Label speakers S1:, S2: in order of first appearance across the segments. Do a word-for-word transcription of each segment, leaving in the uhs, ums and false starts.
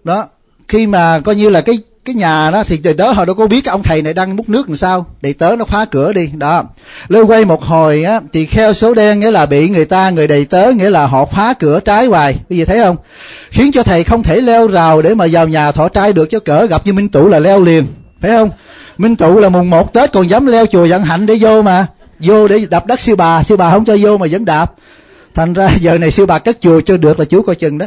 S1: Đó, khi mà coi như là cái cái nhà đó thì đệ tớ họ đâu có biết cái ông thầy này đang múc nước làm sao, đệ tớ nó khóa cửa đi. Đó, lêu quay một hồi á, tỳ kheo số đen nghĩa là bị người ta, người đầy tớ nghĩa là họ khóa cửa trái hoài, cái gì thấy không, khiến cho thầy không thể leo rào để mà vào nhà thọ trai được. Cho cỡ gặp như Minh Tụ là leo liền, phải không? Minh Tụ là mùng một Tết còn dám leo chùa Vạn Hạnh để vô mà, vô để đập đất sư bà, sư bà không cho vô mà vẫn đạp. Thành ra giờ này sư bà cất chùa cho được là chú coi chừng đó.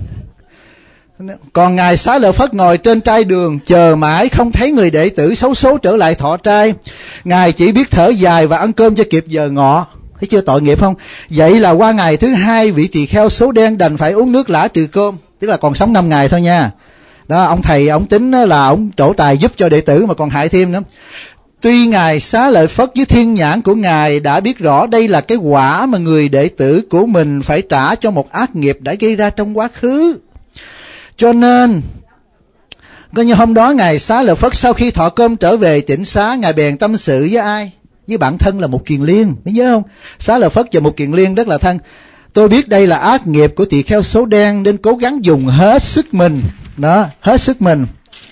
S1: Còn ngài Xá Lợi Phất ngồi trên trai đường chờ mãi không thấy người đệ tử xấu số trở lại thọ trai. Ngài chỉ biết thở dài và ăn cơm cho kịp giờ ngọ. Thấy chưa, tội nghiệp không? Vậy là qua ngày thứ hai, vị tỳ kheo số đen đành phải uống nước lã trừ cơm, tức là còn sống năm ngày thôi nha. Đó, ông thầy ông tính là ông trổ tài giúp cho đệ tử mà còn hại thêm nữa. Tuy ngài Xá Lợi Phất với thiên nhãn của ngài đã biết rõ đây là cái quả mà người đệ tử của mình phải trả cho một ác nghiệp đã gây ra trong quá khứ, cho nên coi như hôm đó ngài Xá Lợi Phất sau khi thọ cơm trở về tỉnh xá, ngài bèn tâm sự với ai? Với bản thân là Một Kiền Liên, biết nhớ không? Xá Lợi Phất và Một Kiền Liên rất là thân. Tôi biết đây là ác nghiệp của tỳ kheo số đen nên cố gắng dùng hết sức mình, đó, hết sức mình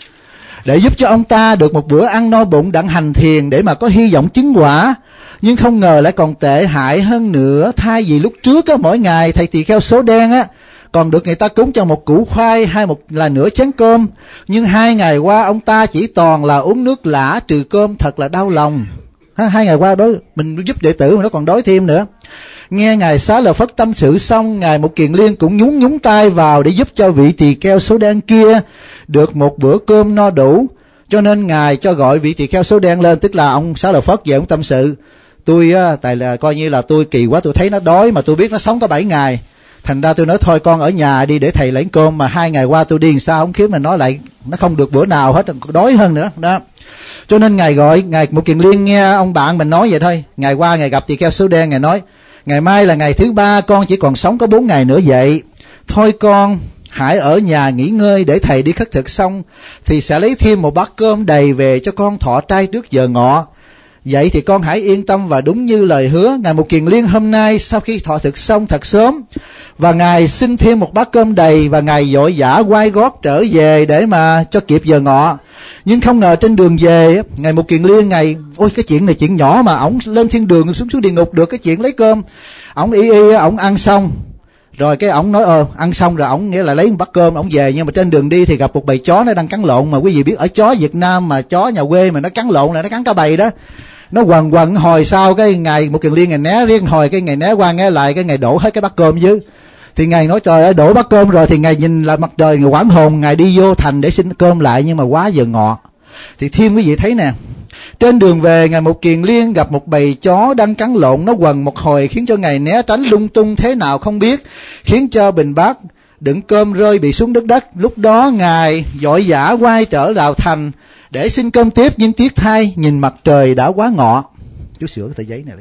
S1: để giúp cho ông ta được một bữa ăn no bụng đặng hành thiền để mà có hy vọng chứng quả. Nhưng không ngờ lại còn tệ hại hơn nữa. Thay vì lúc trước á, mỗi ngày thầy tỳ kheo số đen á còn được người ta cúng cho một củ khoai hay một là nửa chén cơm, nhưng hai ngày qua ông ta chỉ toàn là uống nước lã trừ cơm, thật là đau lòng. Ha, hai ngày qua đó mình giúp đệ tử mà nó còn đói thêm nữa. Nghe ngài Xá Lợi Phất tâm sự xong, ngài Một Kiền Liên cũng nhún nhún tay vào để giúp cho vị tỳ kheo số đen kia được một bữa cơm no đủ. Cho nên ngài cho gọi vị tỳ kheo số đen lên, tức là ông Xá Lợi Phất về ông tâm sự. Tôi á, tại là coi như là tôi kỳ quá, tôi thấy nó đói mà tôi biết nó sống có bảy ngày. Thành ra tôi nói thôi con ở nhà đi để thầy lấy cơm, mà hai ngày qua tôi đi làm sao không kiếm mà nó lại nó không được bữa nào hết, đói hơn nữa đó. Cho nên ngài gọi ngài Một Kiền Liên nghe ông bạn mình nói vậy thôi. Ngày qua ngài gặp tỳ kheo số đen, ngài nói ngày mai là ngày thứ ba, con chỉ còn sống có bốn ngày nữa vậy. Thôi con hãy ở nhà nghỉ ngơi, để thầy đi khất thực xong thì sẽ lấy thêm một bát cơm đầy về cho con thọ trai trước giờ ngọ. Vậy thì con hãy yên tâm và đúng như lời hứa. Ngài Một Kiền Liên hôm nay sau khi thọ thực xong thật sớm, và ngài xin thêm một bát cơm đầy, và ngài vội vã quay gót trở về để mà cho kịp giờ ngọ. Nhưng không ngờ trên đường về, ngài Một Kiền Liên ngài ôi cái chuyện này chuyện nhỏ mà ổng lên thiên đường xuống xuống địa ngục được, cái chuyện lấy cơm. Ổng y y ổng ăn xong rồi cái ổng nói ờ ăn xong rồi ổng nghĩa là lấy một bát cơm ổng về, nhưng mà trên đường đi thì gặp một bầy chó nó đang cắn lộn. Mà quý vị biết ở chó Việt Nam mà chó nhà quê mà nó cắn lộn là nó cắn cả bầy đó. Nó quằn quằn hồi sau cái ngày Một Kiền Liên ngày né riêng hồi cái ngày né qua nghe lại cái ngày đổ hết cái bát cơm chứ. Thì ngài nói trời ơi, đổ bát cơm rồi thì ngài nhìn là mặt trời, ngài quảng hồn, ngài đi vô thành để xin cơm lại, nhưng mà quá giờ ngọ. Thì thêm quý vị thấy nè, trên đường về ngài Một Kiền Liên gặp một bầy chó đang cắn lộn, nó quần một hồi khiến cho ngài né tránh lung tung thế nào không biết, khiến cho bình bát đựng cơm rơi bị xuống đất đất. Lúc đó ngài vội vã quay trở vào thành để xin cơm tiếp, nhưng tiếc thay nhìn mặt trời đã quá ngọ. Chú sửa cái tờ giấy này đi.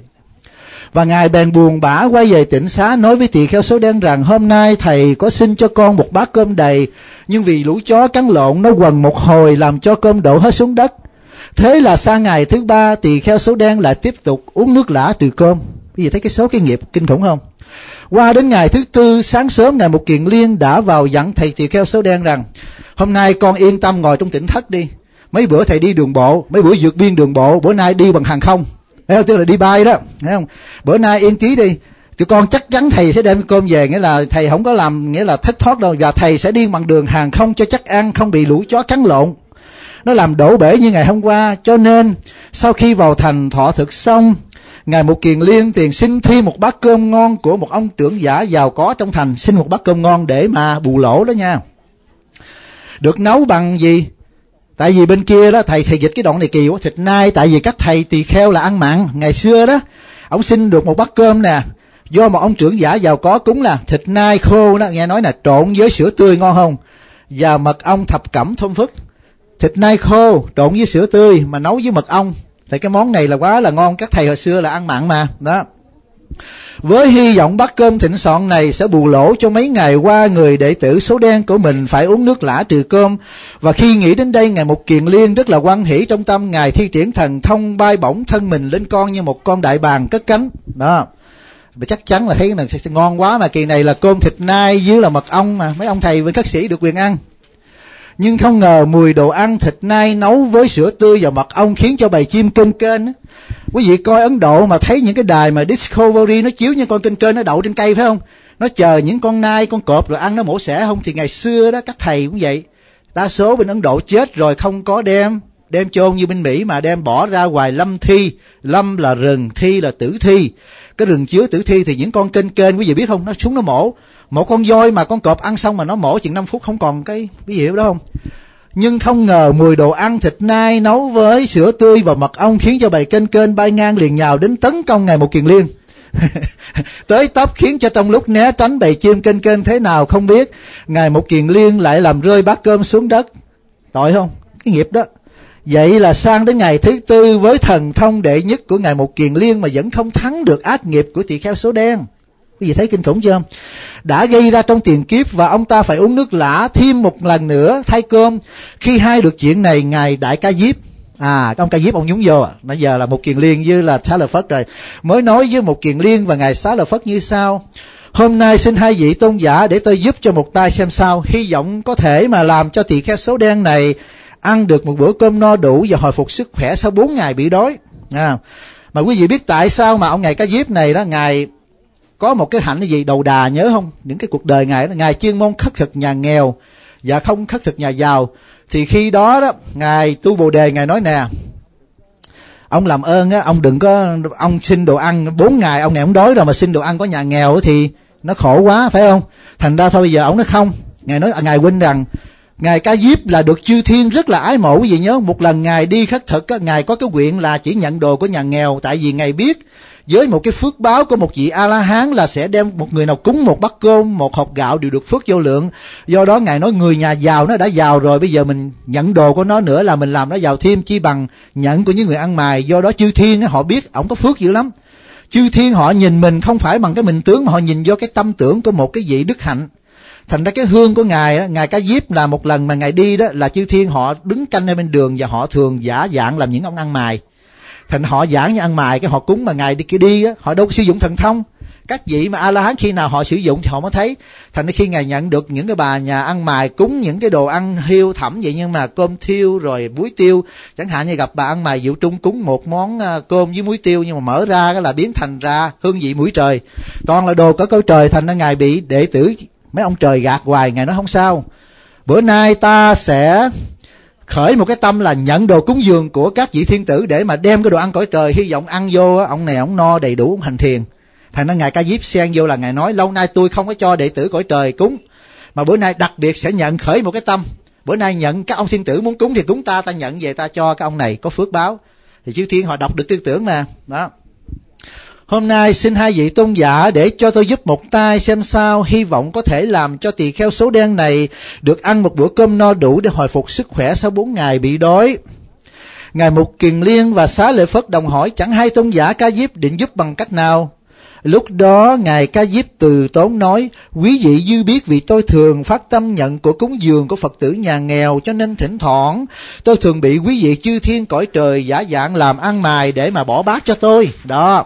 S1: Và ngài bèn buồn bã quay về tỉnh xá, nói với tỳ kheo số đen rằng hôm nay thầy có xin cho con một bát cơm đầy, nhưng vì lũ chó cắn lộn nó quần một hồi làm cho cơm đổ hết xuống đất. Thế là sang ngày thứ ba, tỳ kheo số đen lại tiếp tục uống nước lã trừ cơm. Quý vị thấy cái số cái nghiệp kinh khủng không? Qua đến ngày thứ tư, sáng sớm ngài Một Kiền Liên đã vào dặn thầy tỳ kheo số đen rằng hôm nay con yên tâm ngồi trong tỉnh thất đi. Mấy bữa thầy đi đường bộ, mấy bữa vượt biên đường bộ, bữa nay đi bằng hàng không, thấy không? Tức là đi bay đó, thấy không? Bữa nay yên trí đi, tụi con chắc chắn thầy sẽ đem cơm về, nghĩa là thầy không có làm nghĩa là thất thoát đâu, và thầy sẽ đi bằng đường hàng không cho chắc ăn, không bị lũ chó cắn lộn nó làm đổ bể như ngày hôm qua. Cho nên sau khi vào thành thọ thực xong, ngài Một Kiền Liên tiền xin thêm một bát cơm ngon của một ông trưởng giả giàu có trong thành, xin một bát cơm ngon để mà bù lỗ đó nha. Được nấu bằng gì? Tại vì bên kia đó thầy thầy dịch cái đoạn này kỳ quá, thịt nai, tại vì các thầy tỳ kheo là ăn mặn. Ngày xưa đó ông xin được một bát cơm nè, do một ông trưởng giả giàu có cúng là thịt nai khô đó, nghe nói là trộn với sữa tươi ngon không, và mật ong thập cẩm thơm phức. Thịt nai khô trộn với sữa tươi mà nấu với mật ong, thì cái món này là quá là ngon, các thầy hồi xưa là ăn mặn mà đó. Với hy vọng bát cơm thịnh soạn này sẽ bù lỗ cho mấy ngày qua người đệ tử số đen của mình phải uống nước lã trừ cơm. Và khi nghĩ đến đây, ngài Một Kiền Liên rất là hoan hỷ trong tâm, ngài thi triển thần thông bay bổng thân mình lên con như một con đại bàng cất cánh đó. Và chắc chắn là thấy cái này ngon quá, mà kỳ này là cơm thịt nai với là mật ong mà mấy ông thầy với các sĩ được quyền ăn. Nhưng không ngờ mùi đồ ăn thịt nai nấu với sữa tươi và mật ong khiến cho bầy chim kên kên á. Quý vị coi Ấn Độ mà thấy những cái đài mà Discovery nó chiếu những con kên kên nó đậu trên cây phải không? Nó chờ những con nai, con cọp rồi ăn nó mổ xẻ không? Thì ngày xưa đó các thầy cũng vậy. Đa số bên Ấn Độ chết rồi không có đem đem chôn như bên Mỹ mà đem bỏ ra ngoài lâm thi. Lâm là rừng, thi là tử thi. Cái rừng chứa tử thi thì những con kên kên quý vị biết không? Nó xuống nó mổ. Một con voi mà con cọp ăn xong mà nó mổ chừng năm phút không còn cái quý vị hiểu đó không? Nhưng không ngờ mùi đồ ăn thịt nai nấu với sữa tươi và mật ong khiến cho bầy kên kên bay ngang liền nhào đến tấn công Ngài Một Kiền Liên. Tới tấp khiến cho trong lúc né tránh bầy chim kên kên thế nào không biết, Ngài Một Kiền Liên lại làm rơi bát cơm xuống đất. Tội không? Cái nghiệp đó. Vậy là sang đến ngày thứ tư với thần thông đệ nhất của Ngài Một Kiền Liên mà vẫn không thắng được ác nghiệp của tỳ kheo số đen. Quý vị thấy kinh khủng chưa? Đã gây ra trong tiền kiếp và ông ta phải uống nước lã thêm một lần nữa thay cơm. Khi hay được chuyện này, Ngài Đại Ca Diếp, à ông Ca Diếp ông nhúng vô, bây giờ là Một Kiền Liên với là Xá Lợi Phất rồi, mới nói với Một Kiền Liên và Ngài Xá Lợi Phất như sau: hôm nay xin hai vị tôn giả để tôi giúp cho một tay xem sao, hy vọng có thể mà làm cho tỳ kheo số đen này ăn được một bữa cơm no đủ và hồi phục sức khỏe sau bốn ngày bị đói. À, mà quý vị biết tại sao mà ông Ngài Ca Diếp này đó, Ngài có một cái hạnh gì đầu đà nhớ không? Những cái cuộc đời Ngài đó, Ngài chuyên môn khất thực nhà nghèo và không khất thực nhà giàu. Thì khi đó đó, Ngài tu Bồ Đề, Ngài nói nè, ông làm ơn á, ông đừng có, ông xin đồ ăn bốn ngày, ông này ông đói rồi mà xin đồ ăn có nhà nghèo thì nó khổ quá, phải không? Thành ra thôi bây giờ ông nói không. Ngài nói, à, Ngài huynh rằng, Ngài Ca Diếp là được chư thiên rất là ái mộ. Quý vị nhớ, một lần Ngài đi khất thực á, Ngài có cái nguyện là chỉ nhận đồ của nhà nghèo, tại vì Ngài biết với một cái phước báo của một vị A-la-hán là sẽ đem một người nào cúng một bát cơm, một hộp gạo đều được phước vô lượng. Do đó Ngài nói người nhà giàu nó đã giàu rồi, bây giờ mình nhận đồ của nó nữa là mình làm nó giàu thêm, chi bằng nhận của những người ăn mày. Do đó chư thiên họ biết ổng có phước dữ lắm. Chư thiên họ nhìn mình không phải bằng cái mình tướng mà họ nhìn vô cái tâm tưởng của một cái vị đức hạnh. Thành ra cái hương của Ngài, Ngài Ca Diếp là một lần mà Ngài đi đó là chư thiên họ đứng canh ở bên đường và họ thường giả dạng làm những ông ăn mày. Thành họ giảng như ăn mày, cái họ cúng mà Ngài đi kia đi á, họ đâu có sử dụng thần thông. Các vị mà A-la-hán khi nào họ sử dụng thì họ mới thấy. Thành ra khi Ngài nhận được những cái bà nhà ăn mày cúng những cái đồ ăn hiêu thẩm vậy, nhưng mà cơm thiêu rồi muối tiêu, chẳng hạn như gặp bà ăn mày Diệu Trung cúng một món cơm với muối tiêu, nhưng mà mở ra cái là biến thành ra hương vị mũi trời, toàn là đồ có cõi trời. Thành ra Ngài bị đệ tử mấy ông trời gạt hoài. Ngài nói không sao, bữa nay ta sẽ khởi một cái tâm là nhận đồ cúng dường của các vị thiên tử để mà đem cái đồ ăn cõi trời, hy vọng ăn vô ông này ông no đầy đủ ông hành thiền. Thành ra Ngài Ca Diếp xen vô là Ngài nói lâu nay tôi không có cho đệ tử cõi trời cúng, mà bữa nay đặc biệt sẽ nhận, khởi một cái tâm bữa nay nhận các ông thiên tử muốn cúng thì cúng ta, ta nhận về ta cho các ông này có phước báo. Thì chư thiên họ đọc được tư tưởng nè đó. Hôm nay xin hai vị tôn giả để cho tôi giúp một tay xem sao, hy vọng có thể làm cho tỳ kheo số đen này được ăn một bữa cơm no đủ để hồi phục sức khỏe sau bốn ngày bị đói. Ngài Một Kiền Liên và Xá Lợi Phất đồng hỏi chẳng hay tôn giả Ca Diếp định giúp bằng cách nào. Lúc đó Ngài Ca Diếp từ tốn nói, quý vị dư biết vì tôi thường phát tâm nhận của cúng dường của Phật tử nhà nghèo, cho nên thỉnh thoảng tôi thường bị quý vị chư thiên cõi trời giả dạng làm ăn mày để mà bỏ bát cho tôi đó.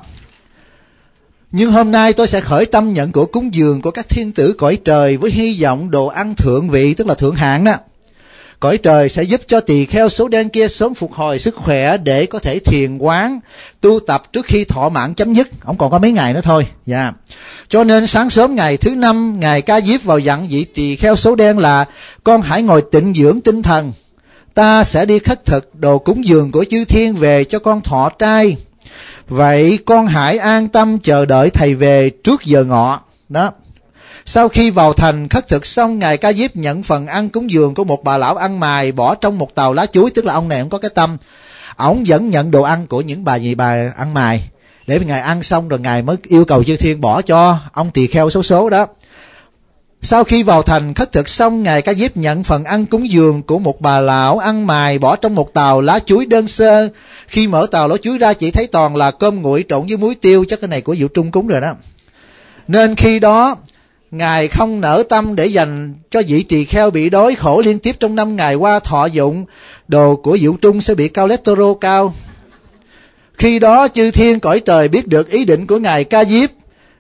S1: Nhưng hôm nay tôi sẽ khởi tâm nhận của cúng dường của các thiên tử cõi trời với hy vọng đồ ăn thượng vị, tức là thượng hạng đó. Cõi trời sẽ giúp cho tỳ kheo số đen kia sớm phục hồi sức khỏe để có thể thiền quán, tu tập trước khi thọ mạng chấm dứt. Ông còn có mấy ngày nữa thôi. Yeah. Cho nên sáng sớm ngày thứ năm, Ngài Ca Diếp vào dặn vị tỳ kheo số đen là con hãy ngồi tịnh dưỡng tinh thần. Ta sẽ đi khất thực đồ cúng dường của chư thiên về cho con thọ trai. Vậy con hãy an tâm chờ đợi thầy về trước giờ ngọ. Đó. Sau khi vào thành khất thực xong, Ngài Ca Diếp nhận phần ăn cúng dường của một bà lão ăn mày bỏ trong một tàu lá chuối, tức là ông này ông có cái tâm. Ông vẫn nhận đồ ăn của những bà gì bà ăn mày. Để Ngài ăn xong rồi Ngài mới yêu cầu chư thiên bỏ cho ông tỳ kheo số số đó. Sau khi vào thành khất thực xong, Ngài Ca Diếp nhận phần ăn cúng dường của một bà lão ăn mày bỏ trong một tàu lá chuối đơn sơ. Khi mở tàu lá chuối ra chỉ thấy toàn là cơm nguội trộn với muối tiêu, chắc cái này của Diệu Trung cúng rồi đó. Nên khi đó Ngài không nỡ tâm để dành cho vị tỳ kheo bị đói khổ liên tiếp trong năm ngày qua thọ dụng đồ của Diệu Trung sẽ bị cholesterol cao. Khi đó chư thiên cõi trời biết được ý định của Ngài Ca Diếp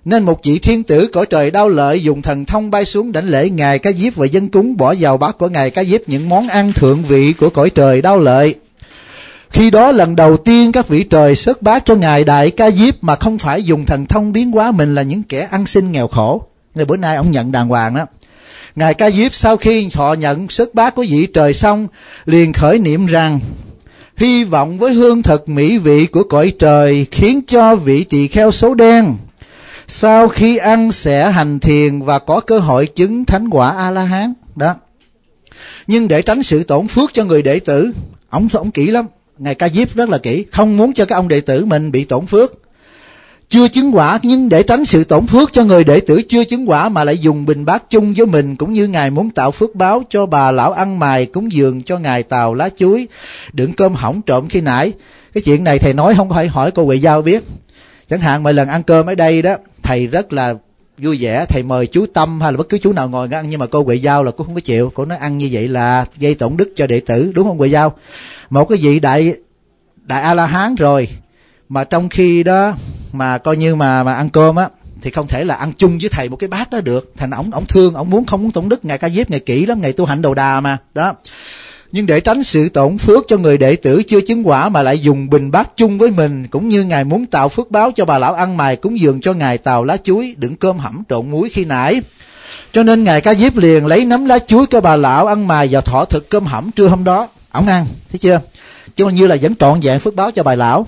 S1: Nên một vị thiên tử cõi trời Đao Lợi dùng thần thông bay xuống đảnh lễ ngài Ca Diếp và dân chúng bỏ vào bát của ngài Ca Diếp những món ăn thượng vị của cõi trời Đao Lợi. Khi đó lần đầu tiên các vị trời xớt bát cho ngài Đại Ca Diếp mà không phải dùng thần thông biến hóa mình là những kẻ ăn xin nghèo khổ. Nên bữa nay ông nhận đàng hoàng đó. Ngài Ca Diếp sau khi thọ nhận xớt bát của vị trời xong, liền khởi niệm rằng hy vọng với hương thực mỹ vị của cõi trời khiến cho vị tỳ kheo số đen sau khi ăn sẽ hành thiền và có cơ hội chứng thánh quả A-la-hán đó. Nhưng để tránh sự tổn phước cho người đệ tử, ông ông kỹ lắm, ngài Ca Diếp rất là kỹ, không muốn cho các ông đệ tử mình bị tổn phước. Chưa chứng quả, nhưng để tránh sự tổn phước cho người đệ tử chưa chứng quả mà lại dùng bình bát chung với mình, cũng như ngài muốn tạo phước báo cho bà lão ăn mày cúng dường cho ngài tàu lá chuối đựng cơm hỏng trộm khi nãy. Cái chuyện này thầy nói không phải hỏi cô Huệ Giao biết. Chẳng hạn mỗi lần ăn cơm ở đây đó, thầy rất là vui vẻ, thầy mời chú Tâm hay là bất cứ chú nào ngồi ăn, nhưng mà cô Huệ Giao là cô không có chịu, cô nói ăn như vậy là gây tổn đức cho đệ tử, đúng không Huệ Giao? Một cái vị đại đại A-la-hán rồi mà trong khi đó mà coi như mà mà ăn cơm á thì không thể là ăn chung với thầy một cái bát đó được, thành ổng ổng thương, ổng muốn không muốn tổn đức ngài Ca Diếp, ngài kỹ lắm, ngài tu hạnh Đầu Đà mà đó. Nhưng để tránh sự tổn phước cho người đệ tử chưa chứng quả mà lại dùng bình bát chung với mình, cũng như ngài muốn tạo phước báo cho bà lão ăn mày cúng dường cho ngài tàu lá chuối đựng cơm hẩm trộn muối khi nãy, cho nên ngài Ca Diếp liền lấy nắm lá chuối cho bà lão ăn mày và thọ thực cơm hẩm trưa hôm đó, ổng ăn, thấy chưa? Chứ như là vẫn trọn vẹn phước báo cho bà lão.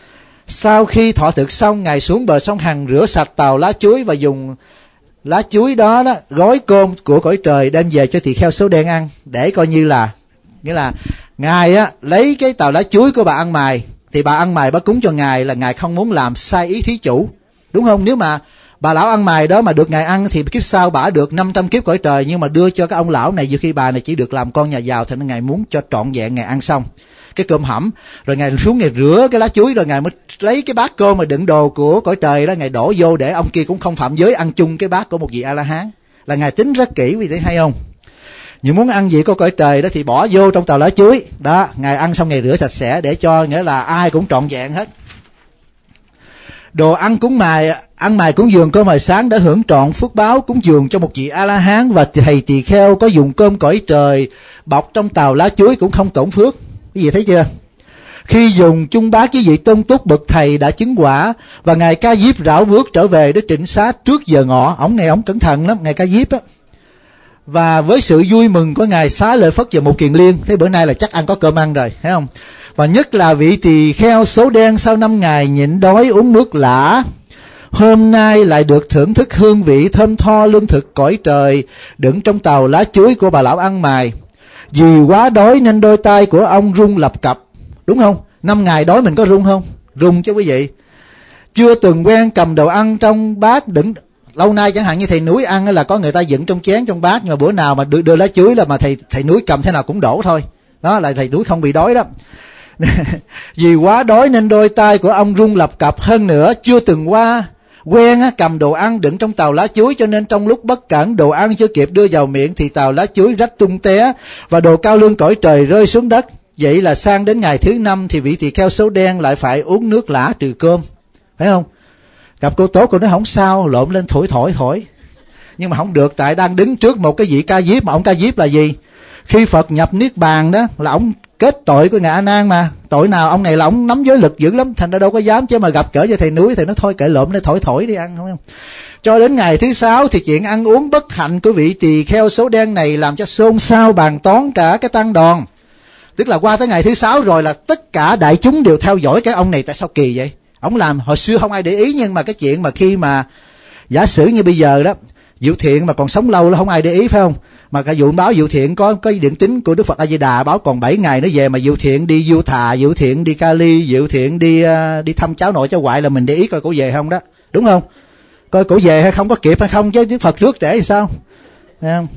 S1: Sau khi thọ thực xong, ngài xuống bờ sông Hằng rửa sạch tàu lá chuối và dùng lá chuối đó đó gói cơm của cõi trời đem về cho tỳ kheo số đen ăn, để coi như là, nghĩa là ngài á lấy cái tàu lá chuối của bà ăn mày, thì bà ăn mày bà cúng cho ngài là ngài không muốn làm sai ý thí chủ, đúng không? Nếu mà bà lão ăn mày đó mà được ngài ăn thì kiếp sau bà được năm trăm kiếp cõi trời, nhưng mà đưa cho cái ông lão này, dù khi bà này chỉ được làm con nhà giàu, thì nên ngài muốn cho trọn vẹn ngài ăn xong cái cơm hẩm, rồi ngài xuống ngài rửa cái lá chuối, rồi ngài mới lấy cái bát cơm mà đựng đồ của cõi trời đó, ngài đổ vô để ông kia cũng không phạm giới ăn chung cái bát của một vị A-la-hán, là ngài tính rất kỹ, vì thấy hay không? Nhưng muốn ăn gì của cõi trời đó thì bỏ vô trong tàu lá chuối đó, ngài ăn xong ngài rửa sạch sẽ để cho, nghĩa là ai cũng trọn vẹn hết. Đồ ăn cúng mài, ăn mài cúng dường cơm hồi sáng đã hưởng trọn phước báo cúng dường cho một vị A-la-hán, và thầy tỳ kheo có dùng cơm cõi trời bọc trong tàu lá chuối cũng không tổn phước. Cái gì thấy chưa? Khi dùng chung bát với vị tôn túc bậc thầy đã chứng quả, và ngài Ca Diếp rảo bước trở về để trịnh xá trước giờ ngọ, ổng ngày ổng cẩn thận lắm, ngài Ca Diếp á. Và với sự vui mừng của ngài Xá Lợi Phất và một kiền liên, thế bữa nay là chắc ăn có cơm ăn rồi, thấy không? Và nhất là vị tỳ kheo số đen sau năm ngày nhịn đói uống nước lã, hôm nay lại được thưởng thức hương vị thơm tho lương thực cõi trời đựng trong tàu lá chuối của bà lão ăn mày. Vì quá đói nên đôi tay của ông rung lập cập, đúng không? Năm ngày đói mình có rung không? Rung chứ quý vị. Chưa từng quen cầm đồ ăn trong bát đựng, lâu nay chẳng hạn như thầy Núi ăn là có người ta dựng trong chén trong bát, nhưng mà bữa nào mà đưa, đưa lá chuối là mà thầy thầy Núi cầm thế nào cũng đổ thôi. Đó là thầy Núi không bị đói đó. Vì quá đói nên đôi tay của ông rung lập cập, hơn nữa chưa từng qua quen á, cầm đồ ăn đựng trong tàu lá chuối, cho nên trong lúc bất cẩn đồ ăn chưa kịp đưa vào miệng thì tàu lá chuối rách tung té và đồ cao lương cõi trời rơi xuống đất. Vậy là sang đến ngày thứ năm thì vị tỳ kheo số đen lại phải uống nước lã trừ cơm, phải không? Gặp cô Tốt cô nói không sao, lộn lên thổi thổi thổi, nhưng mà không được, tại đang đứng trước một cái vị Ca Diếp, mà ông Ca Diếp là gì? Khi Phật nhập niết bàn đó là ông kết tội của ngài A Nan mà, tội nào ông này là ông nắm giới lực dữ lắm, thành ra đâu có dám, chứ mà gặp cỡ cho thầy Núi thì nó thôi kệ lộn lên thổi thổi đi ăn, không không? Cho đến ngày thứ sáu thì chuyện ăn uống bất hạnh của vị tỳ kheo số đen này làm cho xôn xao bàn tán cả cái tăng đoàn. Tức là qua tới ngày thứ sáu rồi là tất cả đại chúng đều theo dõi cái ông này, tại sao kỳ vậy? Ông làm hồi xưa không ai để ý, nhưng mà cái chuyện mà khi mà giả sử như bây giờ đó, Diệu Thiện mà còn sống lâu là không ai để ý, phải không? Mà cả vụ báo Diệu Thiện có cái điện tín của Đức Phật A Di Đà báo còn bảy ngày nữa về, mà Diệu Thiện đi Du Thà, Diệu Thiện đi Cali, Diệu Thiện đi uh, đi thăm cháu nội cháu ngoại là mình để ý coi cổ về không đó, đúng không? Coi cổ về hay không, có kịp hay không, chứ Đức Phật trước để thì sao? Thấy không?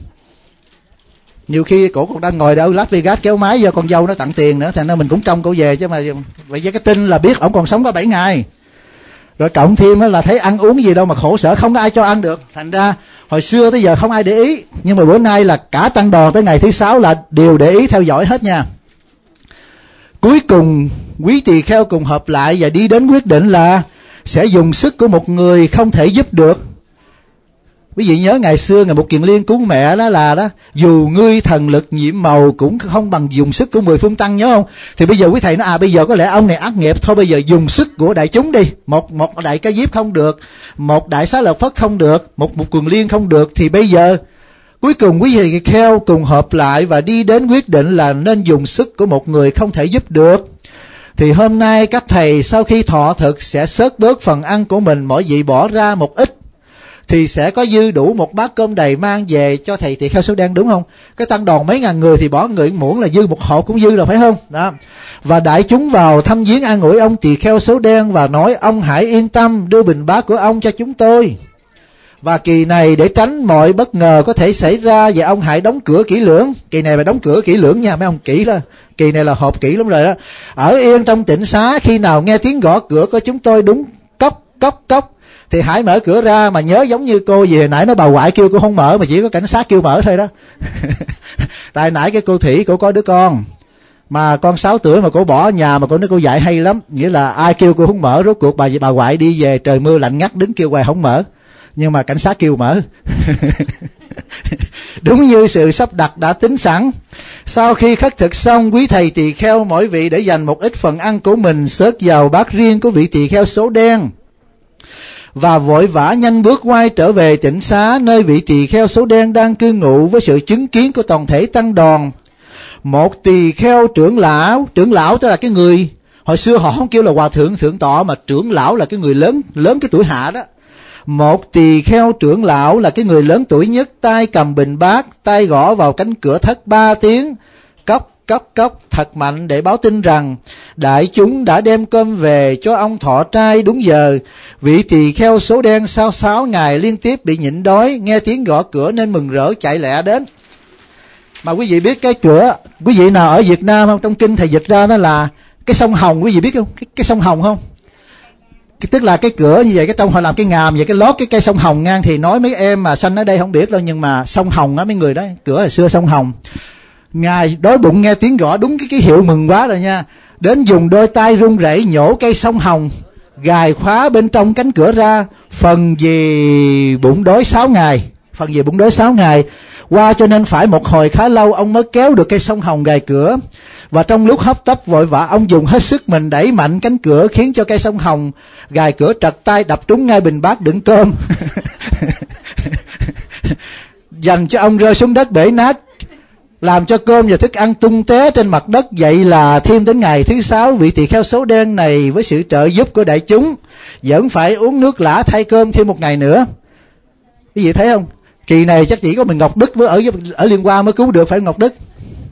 S1: Nhiều khi cổ còn đang ngồi ở Las Vegas kéo máy do con dâu nó tặng tiền nữa, thành ra mình cũng trông cổ về, chứ mà vậy với cái tin là biết ổng còn sống có bảy ngày. Rồi cộng thêm là thấy ăn uống gì đâu mà khổ sở, không có ai cho ăn được, thành ra hồi xưa tới giờ không ai để ý, nhưng mà bữa nay là cả tăng đoàn tới ngày thứ sáu là đều để ý theo dõi hết nha. Cuối cùng quý tỳ kheo cùng hợp lại và đi đến quyết định là sẽ dùng sức của một người không thể giúp được. Quý vị nhớ ngày xưa Ngài Mục Kiền Liên cứu mẹ đó là đó, dù ngươi thần lực nhiệm màu cũng không bằng dùng sức của mười phương tăng, nhớ không? Thì bây giờ quý thầy nói à bây giờ có lẽ ông này ác nghiệp, thôi bây giờ dùng sức của đại chúng đi. Một một đại Ca Diếp không được, một đại Xá Lợi Phất không được, một Mục Kiền Liên không được, thì bây giờ cuối cùng quý vị kheo cùng hợp lại và đi đến quyết định là nên dùng sức của một người không thể giúp được. Thì hôm nay các thầy sau khi thọ thực sẽ xớt bớt phần ăn của mình, mỗi vị bỏ ra một ít, thì sẽ có dư đủ một bát cơm đầy mang về cho thầy tỳ kheo số đen, đúng không? Cái tăng đoàn mấy ngàn người thì bỏ người muỗng là dư một hộp cũng dư rồi, phải không? Đó. Và đại chúng vào thăm viếng an ủi ông tỳ kheo số đen và nói ông hãy yên tâm đưa bình bát của ông cho chúng tôi. Và kỳ này để tránh mọi bất ngờ có thể xảy ra, và ông hãy đóng cửa kỹ lưỡng. Kỳ này phải đóng cửa kỹ lưỡng nha, mấy ông kỹ đó. Kỳ này là họp kỹ lắm rồi đó. Ở yên trong tịnh xá, khi nào nghe tiếng gõ cửa của chúng tôi đúng cốc cốc cốc thì hãy mở cửa ra, mà nhớ giống như cô gì hồi nãy nó bà ngoại kêu cô không mở mà chỉ có cảnh sát kêu mở thôi đó. Tại nãy cái cô Thủy cô có đứa con mà con sáu tuổi mà cô bỏ nhà, mà cô nói cô dạy hay lắm, nghĩa là ai kêu cô không mở, rốt cuộc bà bà ngoại đi về trời mưa lạnh ngắt đứng kêu hoài không mở, nhưng mà cảnh sát kêu mở. Đúng như sự sắp đặt đã tính sẵn. Sau khi khất thực xong, quý thầy tỳ kheo mỗi vị để dành một ít phần ăn của mình xớt vào bát riêng của vị tỳ kheo số đen, và vội vã nhanh bước quay trở về tịnh xá nơi vị tỳ kheo số đen đang cư ngụ với sự chứng kiến của toàn thể tăng đoàn. Một tỳ kheo trưởng lão, trưởng lão tức là cái người hồi xưa họ không kêu là hòa thượng thượng tọa, mà trưởng lão là cái người lớn lớn cái tuổi hạ đó. Một tỳ kheo trưởng lão là cái người lớn tuổi nhất, tay cầm bình bát, tay gõ vào cánh cửa thất ba tiếng, cốc cốc cốc thật mạnh để báo tin rằng đại chúng đã đem cơm về cho ông thọ trai đúng giờ. Vị tỳ kheo số đen sau sáu ngày liên tiếp bị nhịn đói, nghe tiếng gõ cửa nên mừng rỡ chạy lẹ đến. Mà quý vị biết cái cửa, quý vị nào ở Việt Nam không? Trong kinh thầy dịch ra đó là cái sông Hồng, quý vị biết không? Cái, cái sông Hồng không? Cái, tức là cái cửa như vậy, cái trong họ làm cái ngàm vậy, cái lót cái cây sông Hồng ngang, thì nói mấy em mà sanh ở đây không biết đâu, nhưng mà sông Hồng á, mấy người đó, cửa hồi xưa sông Hồng. Ngài đói bụng nghe tiếng gõ đúng cái ký hiệu mừng quá rồi nha, đến dùng đôi tay run rẩy nhổ cây sông Hồng, gài khóa bên trong cánh cửa ra. Phần vì bụng đói sáu ngày, phần vì bụng đói sáu ngày qua, cho nên phải một hồi khá lâu ông mới kéo được cây sông Hồng gài cửa. Và trong lúc hấp tấp vội vã, ông dùng hết sức mình đẩy mạnh cánh cửa, khiến cho cây sông Hồng gài cửa trật tay đập trúng ngay bình bát đựng cơm. Dành cho ông rơi xuống đất bể nát, làm cho cơm và thức ăn tung té trên mặt đất. Vậy là thêm đến ngày thứ sáu, vị tỳ kheo số đen này với sự trợ giúp của đại chúng vẫn phải uống nước lã thay cơm thêm một ngày nữa. Quý vị thấy không? Kỳ này chắc chỉ có mình Ngọc Đức với ở ở Liên Hoa mới cứu được, phải Ngọc Đức.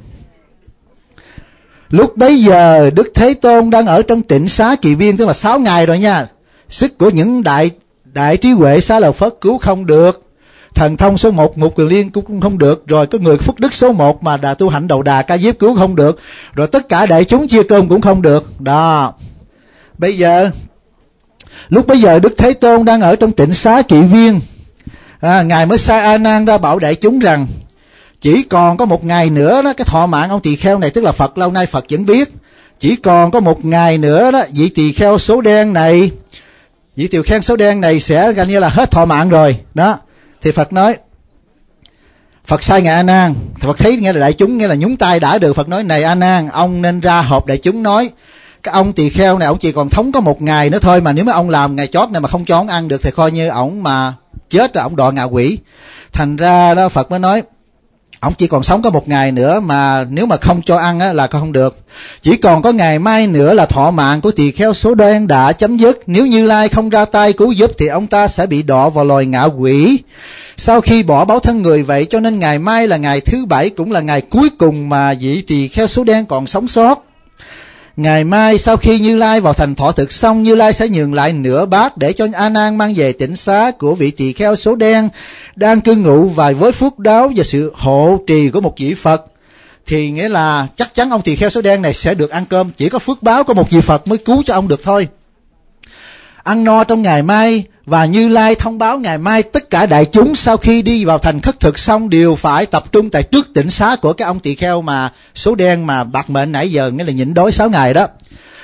S1: Lúc bấy giờ Đức Thế Tôn đang ở trong tịnh xá Kỳ Viên, tức là sáu ngày rồi nha. Sức của những đại đại trí huệ Xá Lợi Phất cứu không được, thần thông số một Mục Kiền Liên cũng không được, rồi có người phúc đức số một mà đà tu hạnh Đầu Đà Ca Diếp cứu không được, rồi tất cả đại chúng chia cơm cũng không được. Đó. Bây giờ lúc bấy giờ Đức Thế Tôn đang ở trong tịnh xá Kỳ Viên, à, ngài mới sai A Nan ra bảo đại chúng rằng chỉ còn có một ngày nữa đó, cái thọ mạng ông tỳ kheo này, tức là Phật lâu nay Phật vẫn biết, chỉ còn có một ngày nữa đó, vị tỳ kheo số đen này, vị tỳ kheo số đen này sẽ gần như là hết thọ mạng rồi đó. Thì Phật nói, Phật sai ngài A Nan, Phật thấy nghe là đại chúng nghe là nhúng tay đã được, Phật nói này A Nan, ông nên ra họp đại chúng nói cái ông tỳ kheo này ông chỉ còn thống có một ngày nữa thôi, mà nếu mà ông làm ngày chót này mà không cho ông ăn được thì coi như ổng mà chết rồi, ổng đọa ngạ quỷ. Thành ra đó Phật mới nói ổng chỉ còn sống có một ngày nữa, mà nếu mà không cho ăn á, là không được. Chỉ còn có ngày mai nữa là thọ mạng của tỳ kheo số đen đã chấm dứt. Nếu Như Lai không ra tay cứu giúp thì ông ta sẽ bị đọa vào loài ngạ quỷ. Sau khi bỏ báo thân người vậy, cho nên ngày mai là ngày thứ bảy, cũng là ngày cuối cùng mà vị tỳ kheo số đen còn sống sót. Ngày mai sau khi Như Lai vào thành thọ thực xong, Như Lai sẽ nhường lại nửa bát để cho A Nan mang về tịnh xá của vị tỳ kheo số đen đang cư ngụ, và với phước báo và sự hộ trì của một vị Phật thì nghĩa là chắc chắn ông tỳ kheo số đen này sẽ được ăn cơm. Chỉ có phước báo của một vị Phật mới cứu cho ông được thôi. Ăn no trong ngày mai, và Như Lai thông báo ngày mai tất cả đại chúng sau khi đi vào thành khất thực xong đều phải tập trung tại trước tịnh xá của cái ông tỳ kheo mà số đen mà bạc mệnh nãy giờ, nghĩa là nhịn đói sáu ngày đó.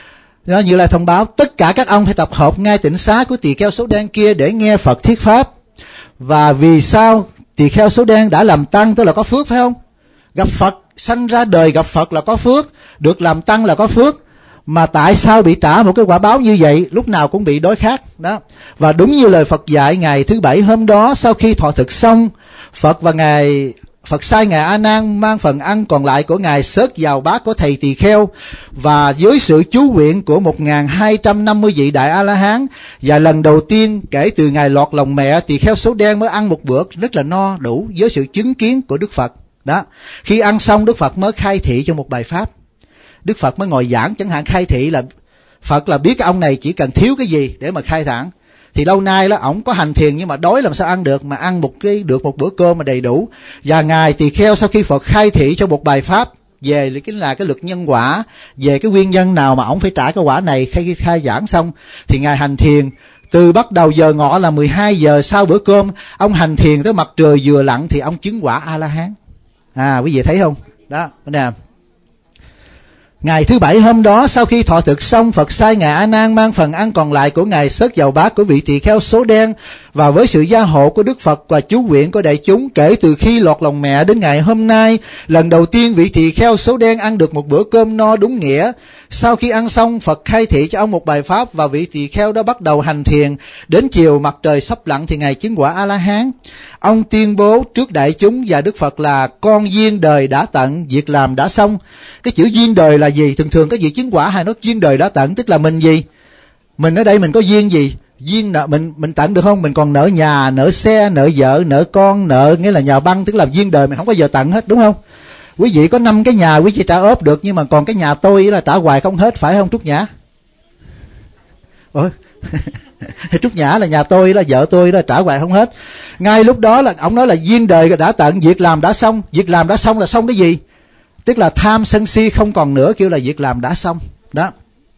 S1: Đó, Như Lai thông báo tất cả các ông phải tập hợp ngay tịnh xá của tỳ kheo số đen kia để nghe Phật thuyết pháp. Và vì sao tỳ kheo số đen đã làm tăng, tức là có phước phải không? Gặp Phật, sanh ra đời gặp Phật là có phước, được làm tăng là có phước. Mà tại sao bị trả một cái quả báo như vậy, lúc nào cũng bị đối khác đó. Và đúng như lời Phật dạy, ngày thứ bảy hôm đó sau khi thọ thực xong, Phật và ngài Phật sai ngài A Nan mang phần ăn còn lại của ngài xớt vào bát của thầy tỳ kheo, và với sự chú nguyện của một nghìn hai trăm năm mươi vị đại A La Hán, và lần đầu tiên kể từ ngày lọt lòng mẹ, tỳ kheo số đen mới ăn một bữa rất là no đủ với sự chứng kiến của Đức Phật đó. Khi ăn xong, Đức Phật mới khai thị cho một bài pháp. Đức Phật mới ngồi giảng, chẳng hạn khai thị là Phật là biết cái ông này chỉ cần thiếu cái gì để mà khai giảng. Thì lâu nay đó ổng có hành thiền nhưng mà đói làm sao ăn được, mà ăn một cái được một bữa cơm mà đầy đủ. Và ngài tỳ kheo sau khi Phật khai thị cho một bài pháp về cái là cái luật nhân quả, về cái nguyên nhân nào mà ổng phải trả cái quả này, khi khai giảng xong thì ngài hành thiền. Từ bắt đầu giờ ngọ là mười hai giờ sau bữa cơm, ông hành thiền tới mặt trời vừa lặn thì ông chứng quả A La Hán. À, quý vị thấy không? Đó, nè. Ngày thứ bảy hôm đó sau khi thọ thực xong, Phật sai ngài A Nan mang phần ăn còn lại của ngài xớt vào bát của vị tỳ kheo số đen, và với sự gia hộ của Đức Phật và chú nguyện của đại chúng, kể từ khi lọt lòng mẹ đến ngày hôm nay, lần đầu tiên vị tỳ kheo số đen ăn được một bữa cơm no đúng nghĩa. Sau khi ăn xong, Phật khai thị cho ông một bài pháp và vị tỳ kheo đó bắt đầu hành thiền. Đến chiều mặt trời sắp lặn thì ngài chứng quả A La Hán. Ông tuyên bố trước đại chúng và Đức Phật là con duyên đời đã tận, việc làm đã xong. Cái chữ duyên đời là gì? Thường thường cái việc chứng quả hay nói duyên đời đã tận, tức là mình gì? Mình ở đây mình có duyên gì? Duyên nợ mình mình tận được không? Mình còn nợ nhà, nợ xe, nợ vợ, nợ con, nợ nghĩa là nhà băng, tức là duyên đời mình không có giờ tận hết, đúng không? Quý vị có năm cái nhà quý vị trả ốp được, nhưng mà còn cái nhà tôi là trả hoài không hết, phải không Trúc Nhã? Ủa? Trúc Nhã là nhà tôi, là vợ tôi đó, trả hoài không hết. Ngay lúc đó là ông nói là duyên đời đã tận, việc làm đã xong. Việc làm đã xong là xong cái gì? Tức là tham sân si không còn nữa, kêu là việc làm đã xong đó.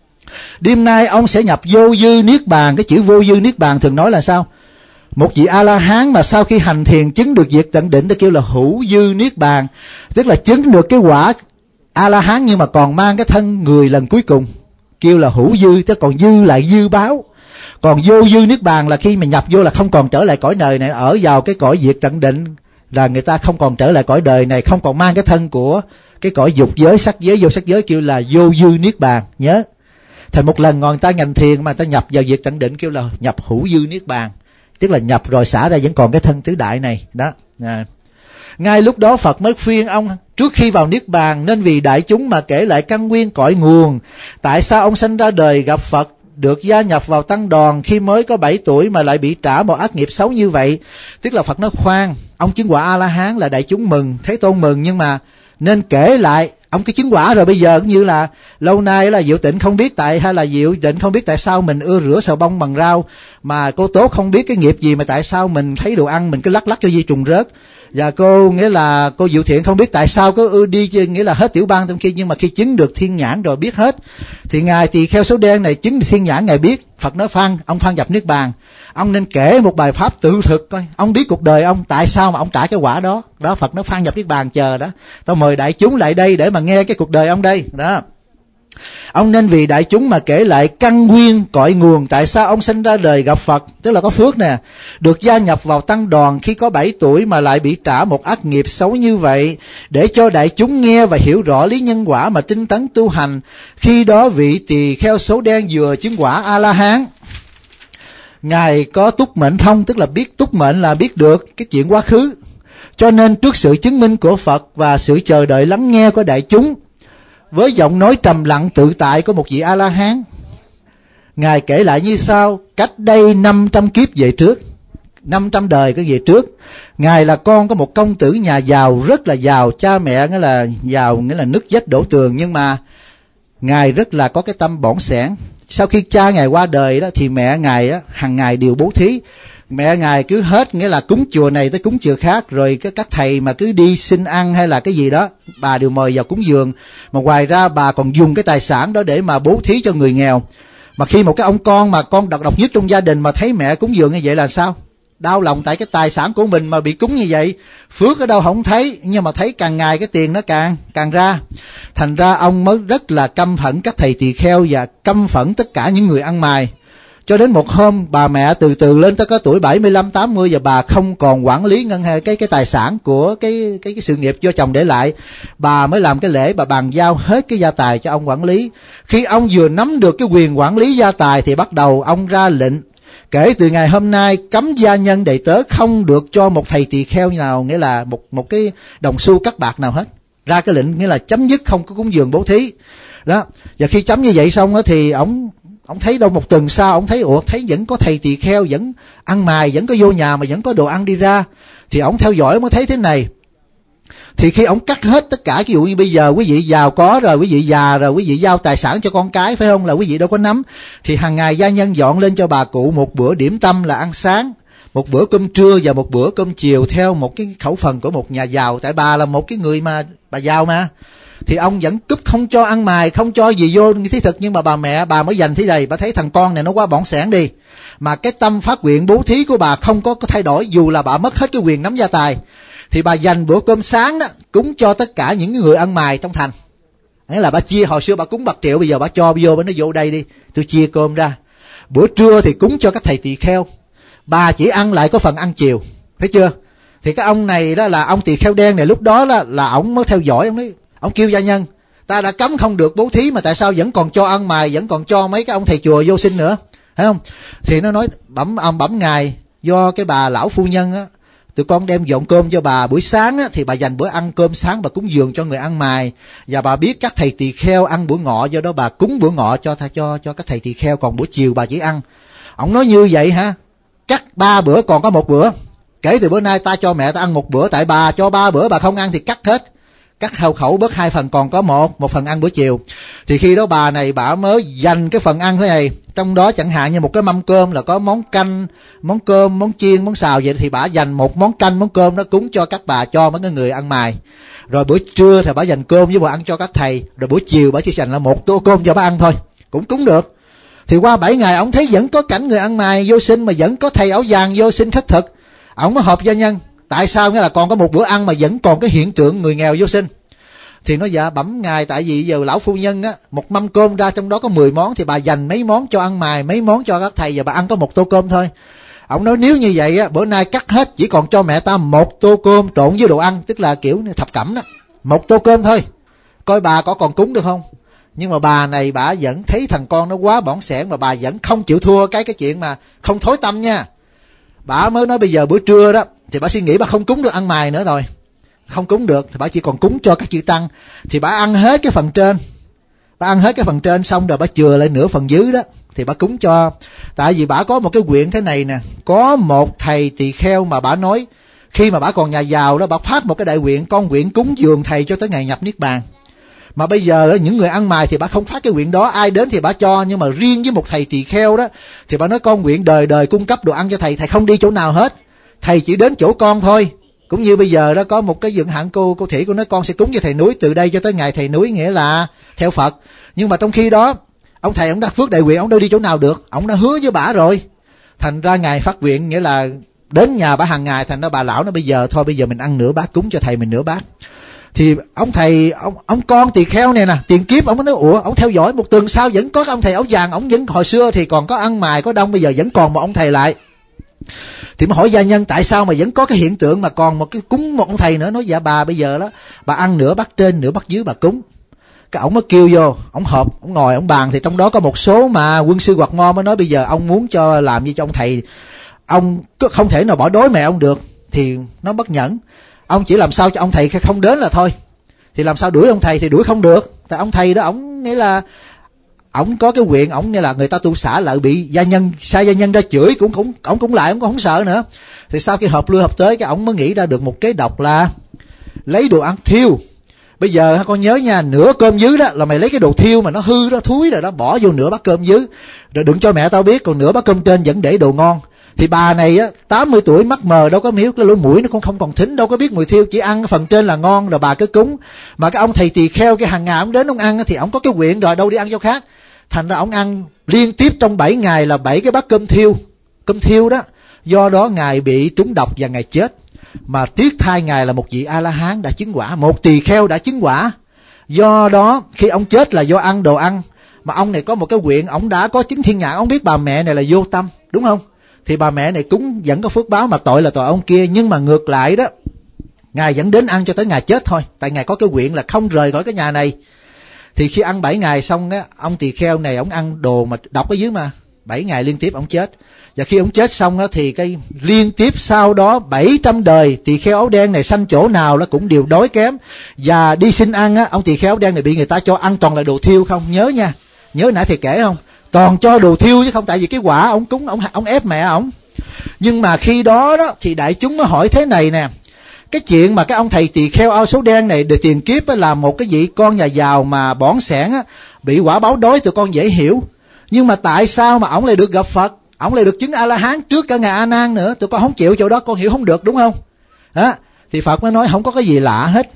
S1: Đêm nay ông sẽ nhập vô dư niết bàn. Cái chữ vô dư niết bàn thường nói là sao? Một vị A La Hán mà sau khi hành thiền chứng được việc tận định, ta kêu là hữu dư niết bàn, tức là chứng được cái quả A La Hán nhưng mà còn mang cái thân người lần cuối cùng, kêu là hữu dư, tức còn dư lại dư báo. Còn vô dư niết bàn là khi mà nhập vô là không còn trở lại cõi đời này, ở vào cái cõi việc tận định là người ta không còn trở lại cõi đời này, không còn mang cái thân của cái cõi dục giới, sắc giới, vô sắc giới, kêu là vô dư niết bàn. Nhớ, thành một lần ngồi người ta ngành thiền mà người ta nhập vào việc tận định kêu là nhập hữu dư niết bàn, tức là nhập rồi xả ra vẫn còn cái thân tứ đại này đó. À. Ngay lúc đó Phật mới khuyên ông trước khi vào niết bàn nên vì đại chúng mà kể lại căn nguyên cội nguồn, tại sao ông sanh ra đời gặp Phật, được gia nhập vào tăng đoàn khi mới có bảy tuổi mà lại bị trả một ác nghiệp xấu như vậy. Tức là Phật nói khoan, ông chứng quả A La Hán là đại chúng mừng, Thế Tôn mừng, nhưng mà nên kể lại ông cái chứng quả rồi, bây giờ cũng như là lâu nay là Diệu Tịnh không biết tại, hay là Diệu Tịnh không biết tại sao mình ưa rửa sầu bông bằng rau, mà cô Tốt không biết cái nghiệp gì mà tại sao mình thấy đồ ăn mình cứ lắc lắc cho di trùng rớt, và cô nghĩa là cô Diệu Thiện không biết tại sao cứ ưa đi nghĩa là hết tiểu bang trong khi, nhưng mà khi chứng được thiên nhãn rồi biết hết. Thì ngài tỳ kheo số đen này chứng được thiên nhãn, ngài biết. Phật nói Phan, ông Phan nhập niết bàn, ông nên kể một bài pháp tự thực coi, ông biết cuộc đời ông tại sao mà ông trả cái quả đó. Đó, Phật nói Phan nhập niết bàn, chờ đó, tao mời đại chúng lại đây để mà nghe cái cuộc đời ông đây đó. Ông nên vì đại chúng mà kể lại căn nguyên cội nguồn, tại sao ông sinh ra đời gặp Phật, tức là có phước nè, được gia nhập vào tăng đoàn khi có bảy tuổi mà lại bị trả một ác nghiệp xấu như vậy, để cho đại chúng nghe và hiểu rõ lý nhân quả mà tinh tấn tu hành. Khi đó vị tỳ kheo số đen vừa chứng quả A La Hán, ngài có túc mệnh thông, tức là biết túc mệnh là biết được cái chuyện quá khứ, cho nên trước sự chứng minh của Phật và sự chờ đợi lắng nghe của đại chúng, với giọng nói trầm lặng tự tại của một vị A La Hán, ngài kể lại như sau: cách đây năm trăm kiếp về trước, năm trăm đời cái về trước, ngài là con có một công tử nhà giàu, rất là giàu, cha mẹ nghĩa là giàu, nghĩa là nứt vách đổ tường, nhưng mà ngài rất là có cái tâm bỏn sẻn. Sau khi cha ngài qua đời đó thì mẹ ngài á hàng ngày đều bố thí. Mẹ ngài cứ hết, nghĩa là cúng chùa này tới cúng chùa khác, rồi cái các thầy mà cứ đi xin ăn hay là cái gì đó, bà đều mời vào cúng dường. Mà ngoài ra bà còn dùng cái tài sản đó để mà bố thí cho người nghèo. Mà khi một cái ông con mà con độc độc nhất trong gia đình mà thấy mẹ cúng dường như vậy là sao? đau lòng tại cái tài sản của mình mà bị cúng như vậy. Phước ở đâu không thấy, nhưng mà thấy càng ngày cái tiền nó càng càng ra. Thành ra ông mới rất là căm phẫn các thầy tỳ kheo và căm phẫn tất cả những người ăn mày. Cho đến một hôm bà mẹ từ từ lên tới có tuổi bảy mươi lăm tám mươi và bà không còn quản lý ngân hàng cái cái tài sản của cái cái cái sự nghiệp do chồng để lại. Bà mới làm cái lễ bà bàn giao hết cái gia tài cho ông quản lý. Khi ông vừa nắm được cái quyền quản lý gia tài thì bắt đầu ông ra lệnh kể từ ngày hôm nay cấm gia nhân đầy tớ không được cho một thầy tỳ kheo nào, nghĩa là một một cái đồng xu cắt bạc nào hết. Ra cái lệnh nghĩa là chấm dứt không có cúng dường bố thí. Đó. Và khi chấm như vậy xong đó thì ông ông thấy đâu một tuần sau ông thấy ủa thấy vẫn có thầy tỳ kheo vẫn ăn mài, vẫn có vô nhà mà vẫn có đồ ăn đi ra. Thì ông theo dõi mới thấy thế này. Thì khi ông cắt hết tất cả, ví dụ như bây giờ quý vị giàu có rồi, quý vị già rồi, quý vị giao tài sản cho con cái phải không, là quý vị đâu có nắm. Thì hàng ngày gia nhân dọn lên cho bà cụ một bữa điểm tâm là ăn sáng, một bữa cơm trưa và một bữa cơm chiều theo một cái khẩu phần của một nhà giàu. Tại bà là một cái người mà bà giàu mà. Thì ông vẫn cúp không cho ăn mài, không cho gì vô thí thực. Nhưng mà bà mẹ bà mới dành thế này, bà thấy thằng con này nó quá bỏng sẻn đi. Mà cái tâm phát nguyện bố thí của bà không có, có thay đổi, dù là bà mất hết cái quyền nắm gia tài. Thì bà dành bữa cơm sáng đó cúng cho tất cả những người ăn mài trong thành. Nghĩa là bà chia, hồi xưa bà cúng bạc triệu, bây giờ bà cho vô, bà nói vô đây đi, tôi chia cơm ra. Bữa trưa thì cúng cho các thầy tỳ kheo, bà chỉ ăn lại có phần ăn chiều, thấy chưa? Thì cái ông này đó là ông tỳ kheo đen này, lúc đó là là ổng mới theo dõi, ông nói, ông kêu gia nhân, ta đã cấm không được bố thí mà tại sao vẫn còn cho ăn mài, vẫn còn cho mấy cái ông thầy chùa vô sinh nữa, thấy không? Thì nó nói bẩm ông bẩm ngài, do cái bà lão phu nhân á, tụi con đem dọn cơm cho bà buổi sáng á, thì bà dành bữa ăn cơm sáng bà cúng dường cho người ăn mài, và bà biết các thầy tỳ kheo ăn bữa ngọ, do đó bà cúng bữa ngọ cho cho cho các thầy tỳ kheo, còn bữa chiều bà chỉ ăn. Ông nói như vậy hả? Cắt ba bữa còn có một bữa. Kể từ bữa nay ta cho mẹ ta ăn một bữa, tại bà cho ba bữa bà không ăn thì cắt hết. Cắt hao khẩu bớt hai phần còn có một, một phần ăn bữa chiều. Thì khi đó bà này bà mới dành cái phần ăn thế này, trong đó chẳng hạn như một cái mâm cơm là có món canh, món cơm, món chiên, món xào vậy, thì bà dành một món canh, món cơm đó cúng cho các bà, cho mấy người ăn mài. Rồi bữa trưa thì bà dành cơm với bữa ăn cho các thầy, rồi buổi chiều bà chỉ dành là một tô cơm cho bà ăn thôi, cũng cúng được. Thì qua bảy ngày ông thấy vẫn có cảnh người ăn mài vô sinh, mà vẫn có thầy áo vàng vô sinh khất thực. Ông mới họp gia nhân, tại sao nghĩa là còn có một bữa ăn mà vẫn còn cái hiện tượng người nghèo vô sinh. Thì nó dạ bẩm ngài, tại vì giờ lão phu nhân á, một mâm cơm ra trong đó có mười món, thì bà dành mấy món cho ăn mài, mấy món cho các thầy, và bà ăn có một tô cơm thôi. Ông nói nếu như vậy á, bữa nay cắt hết, chỉ còn cho mẹ ta một tô cơm trộn với đồ ăn, tức là kiểu thập cẩm đó, một tô cơm thôi, coi bà có còn cúng được không. Nhưng mà bà này bà vẫn thấy thằng con nó quá bỏng sẻn, mà bà vẫn không chịu thua cái cái chuyện mà không thối tâm nha. Bà mới nói bây giờ bữa trưa đó thì bà suy nghĩ bà không cúng được ăn mài nữa rồi, không cúng được thì bà chỉ còn cúng cho các chư tăng. Thì bà ăn hết cái phần trên, bà ăn hết cái phần trên xong rồi bà chừa lại nửa phần dưới đó thì bà cúng cho. Tại vì bà có một cái nguyện thế này nè, có một thầy tỳ kheo mà bà nói khi mà bà còn nhà giàu đó, bà phát một cái đại nguyện, con nguyện cúng dường thầy cho tới ngày nhập niết bàn. Mà bây giờ những người ăn mài thì bà không phát cái nguyện đó, ai đến thì bà cho, nhưng mà riêng với một thầy tỳ kheo đó thì bà nói con nguyện đời đời cung cấp đồ ăn cho thầy, thầy không đi chỗ nào hết, thầy chỉ đến chỗ con thôi. Cũng như bây giờ đó có một cái dựng hạng cô cô Thủy, cô nói con sẽ cúng cho thầy núi từ đây cho tới ngày thầy núi, nghĩa là theo Phật. Nhưng mà trong khi đó ông thầy ông đã phước đại nguyện, ông đâu đi chỗ nào được, ông đã hứa với bà rồi. Thành ra ngài phát nguyện, nghĩa là đến nhà bà hàng ngày. Thành ra bà lão nói bây giờ thôi, bây giờ mình ăn nửa bát, cúng cho thầy mình nửa bát. Thì ông thầy ông ông con tỳ kheo này nè, tiền kiếp ông mới nói ủa, ông theo dõi một tuần sau vẫn có ông thầy áo vàng, ông vẫn hồi xưa thì còn có ăn mài có đông, bây giờ vẫn còn một ông thầy lại. Thì mới hỏi gia nhân tại sao mà vẫn có cái hiện tượng mà còn một cái cúng một ông thầy nữa. Nói dạ bà bây giờ đó bà ăn nửa bát trên nửa bát dưới bà cúng. Cái ổng mới kêu vô, ổng họp, ổng ngồi ổng bàn, thì trong đó có một số mà quân sư Hoạt Ngo mới nói bây giờ ông muốn cho làm gì cho ông thầy, ông không thể nào bỏ đối mẹ ông được, thì nó bất nhẫn. Ông chỉ làm sao cho ông thầy không đến là thôi. Thì làm sao đuổi ông thầy thì đuổi không được, tại ông thầy đó ổng nghĩa là ổng có cái nguyện, ổng như là người ta tu xả lại bị gia nhân sai gia nhân ra chửi cũng cũng ổng cũng lại, ổng cũng không sợ nữa. Thì sau khi họp lui họp tới, cái ổng mới nghĩ ra được một kế độc là lấy đồ ăn thiêu. Bây giờ con nhớ nha, nửa cơm dưới đó là mày lấy cái đồ thiêu mà nó hư đó, thúi rồi đó, bỏ vô nửa bát cơm dưới, rồi đừng cho mẹ tao biết, còn nửa bát cơm trên vẫn để đồ ngon. Thì bà này á tám mươi tuổi mắt mờ đâu có miếu, cái lỗ mũi nó cũng không còn thính, đâu có biết mùi thiêu, chỉ ăn phần trên là ngon rồi bà cứ cúng. Mà cái ông thầy tỳ kheo cái hàng ngày ông đến ông ăn thì ông có cái nguyện rồi, đâu đi ăn chỗ khác. Thành ra ông ăn liên tiếp trong bảy ngày là bảy cái bát cơm thiêu, cơm thiêu đó, Do đó Ngài bị trúng độc và Ngài chết. Mà tiếc thay Ngài là một vị A-la-hán đã chứng quả, một tỳ kheo đã chứng quả. Do đó khi ông chết là do ăn đồ ăn. Mà ông này có một cái nguyện, ông đã có chứng thiên nhãn, ông biết bà mẹ này là vô tâm, đúng không? Thì bà mẹ này cũng vẫn có phước báo, mà tội là tội ông kia. Nhưng mà ngược lại đó, Ngài vẫn đến ăn cho tới ngày chết thôi. Tại Ngài có cái nguyện là không rời khỏi cái nhà này. Thì khi ăn bảy ngày xong á, ông tỳ kheo này ông ăn đồ mà độc ở dưới mà, bảy ngày liên tiếp ông chết. Và khi ông chết xong á, thì cái liên tiếp sau đó bảy trăm đời tỳ kheo áo đen này sanh chỗ nào nó cũng đều đói kém. Và đi xin ăn á, ông tỳ kheo áo đen này bị người ta cho ăn toàn là đồ thiêu không. Nhớ nha, nhớ nãy thầy kể không, toàn cho đồ thiêu chứ không. Tại vì cái quả ông cúng, ông, ông ép mẹ ông. Nhưng mà khi đó đó thì đại chúng mới hỏi thế này nè, cái chuyện mà cái ông thầy tỳ kheo áo số đen này đời tiền kiếp á, là một cái vị con nhà giàu mà bỏn sẻn á, bị quả báo đói, tụi con dễ hiểu. Nhưng mà tại sao mà ổng lại được gặp Phật, ổng lại được chứng A-la-hán trước cả ngài A Nan nữa? Tụi con không chịu chỗ đó, con hiểu không được, đúng không? Đó, thì Phật mới nói không có cái gì lạ hết.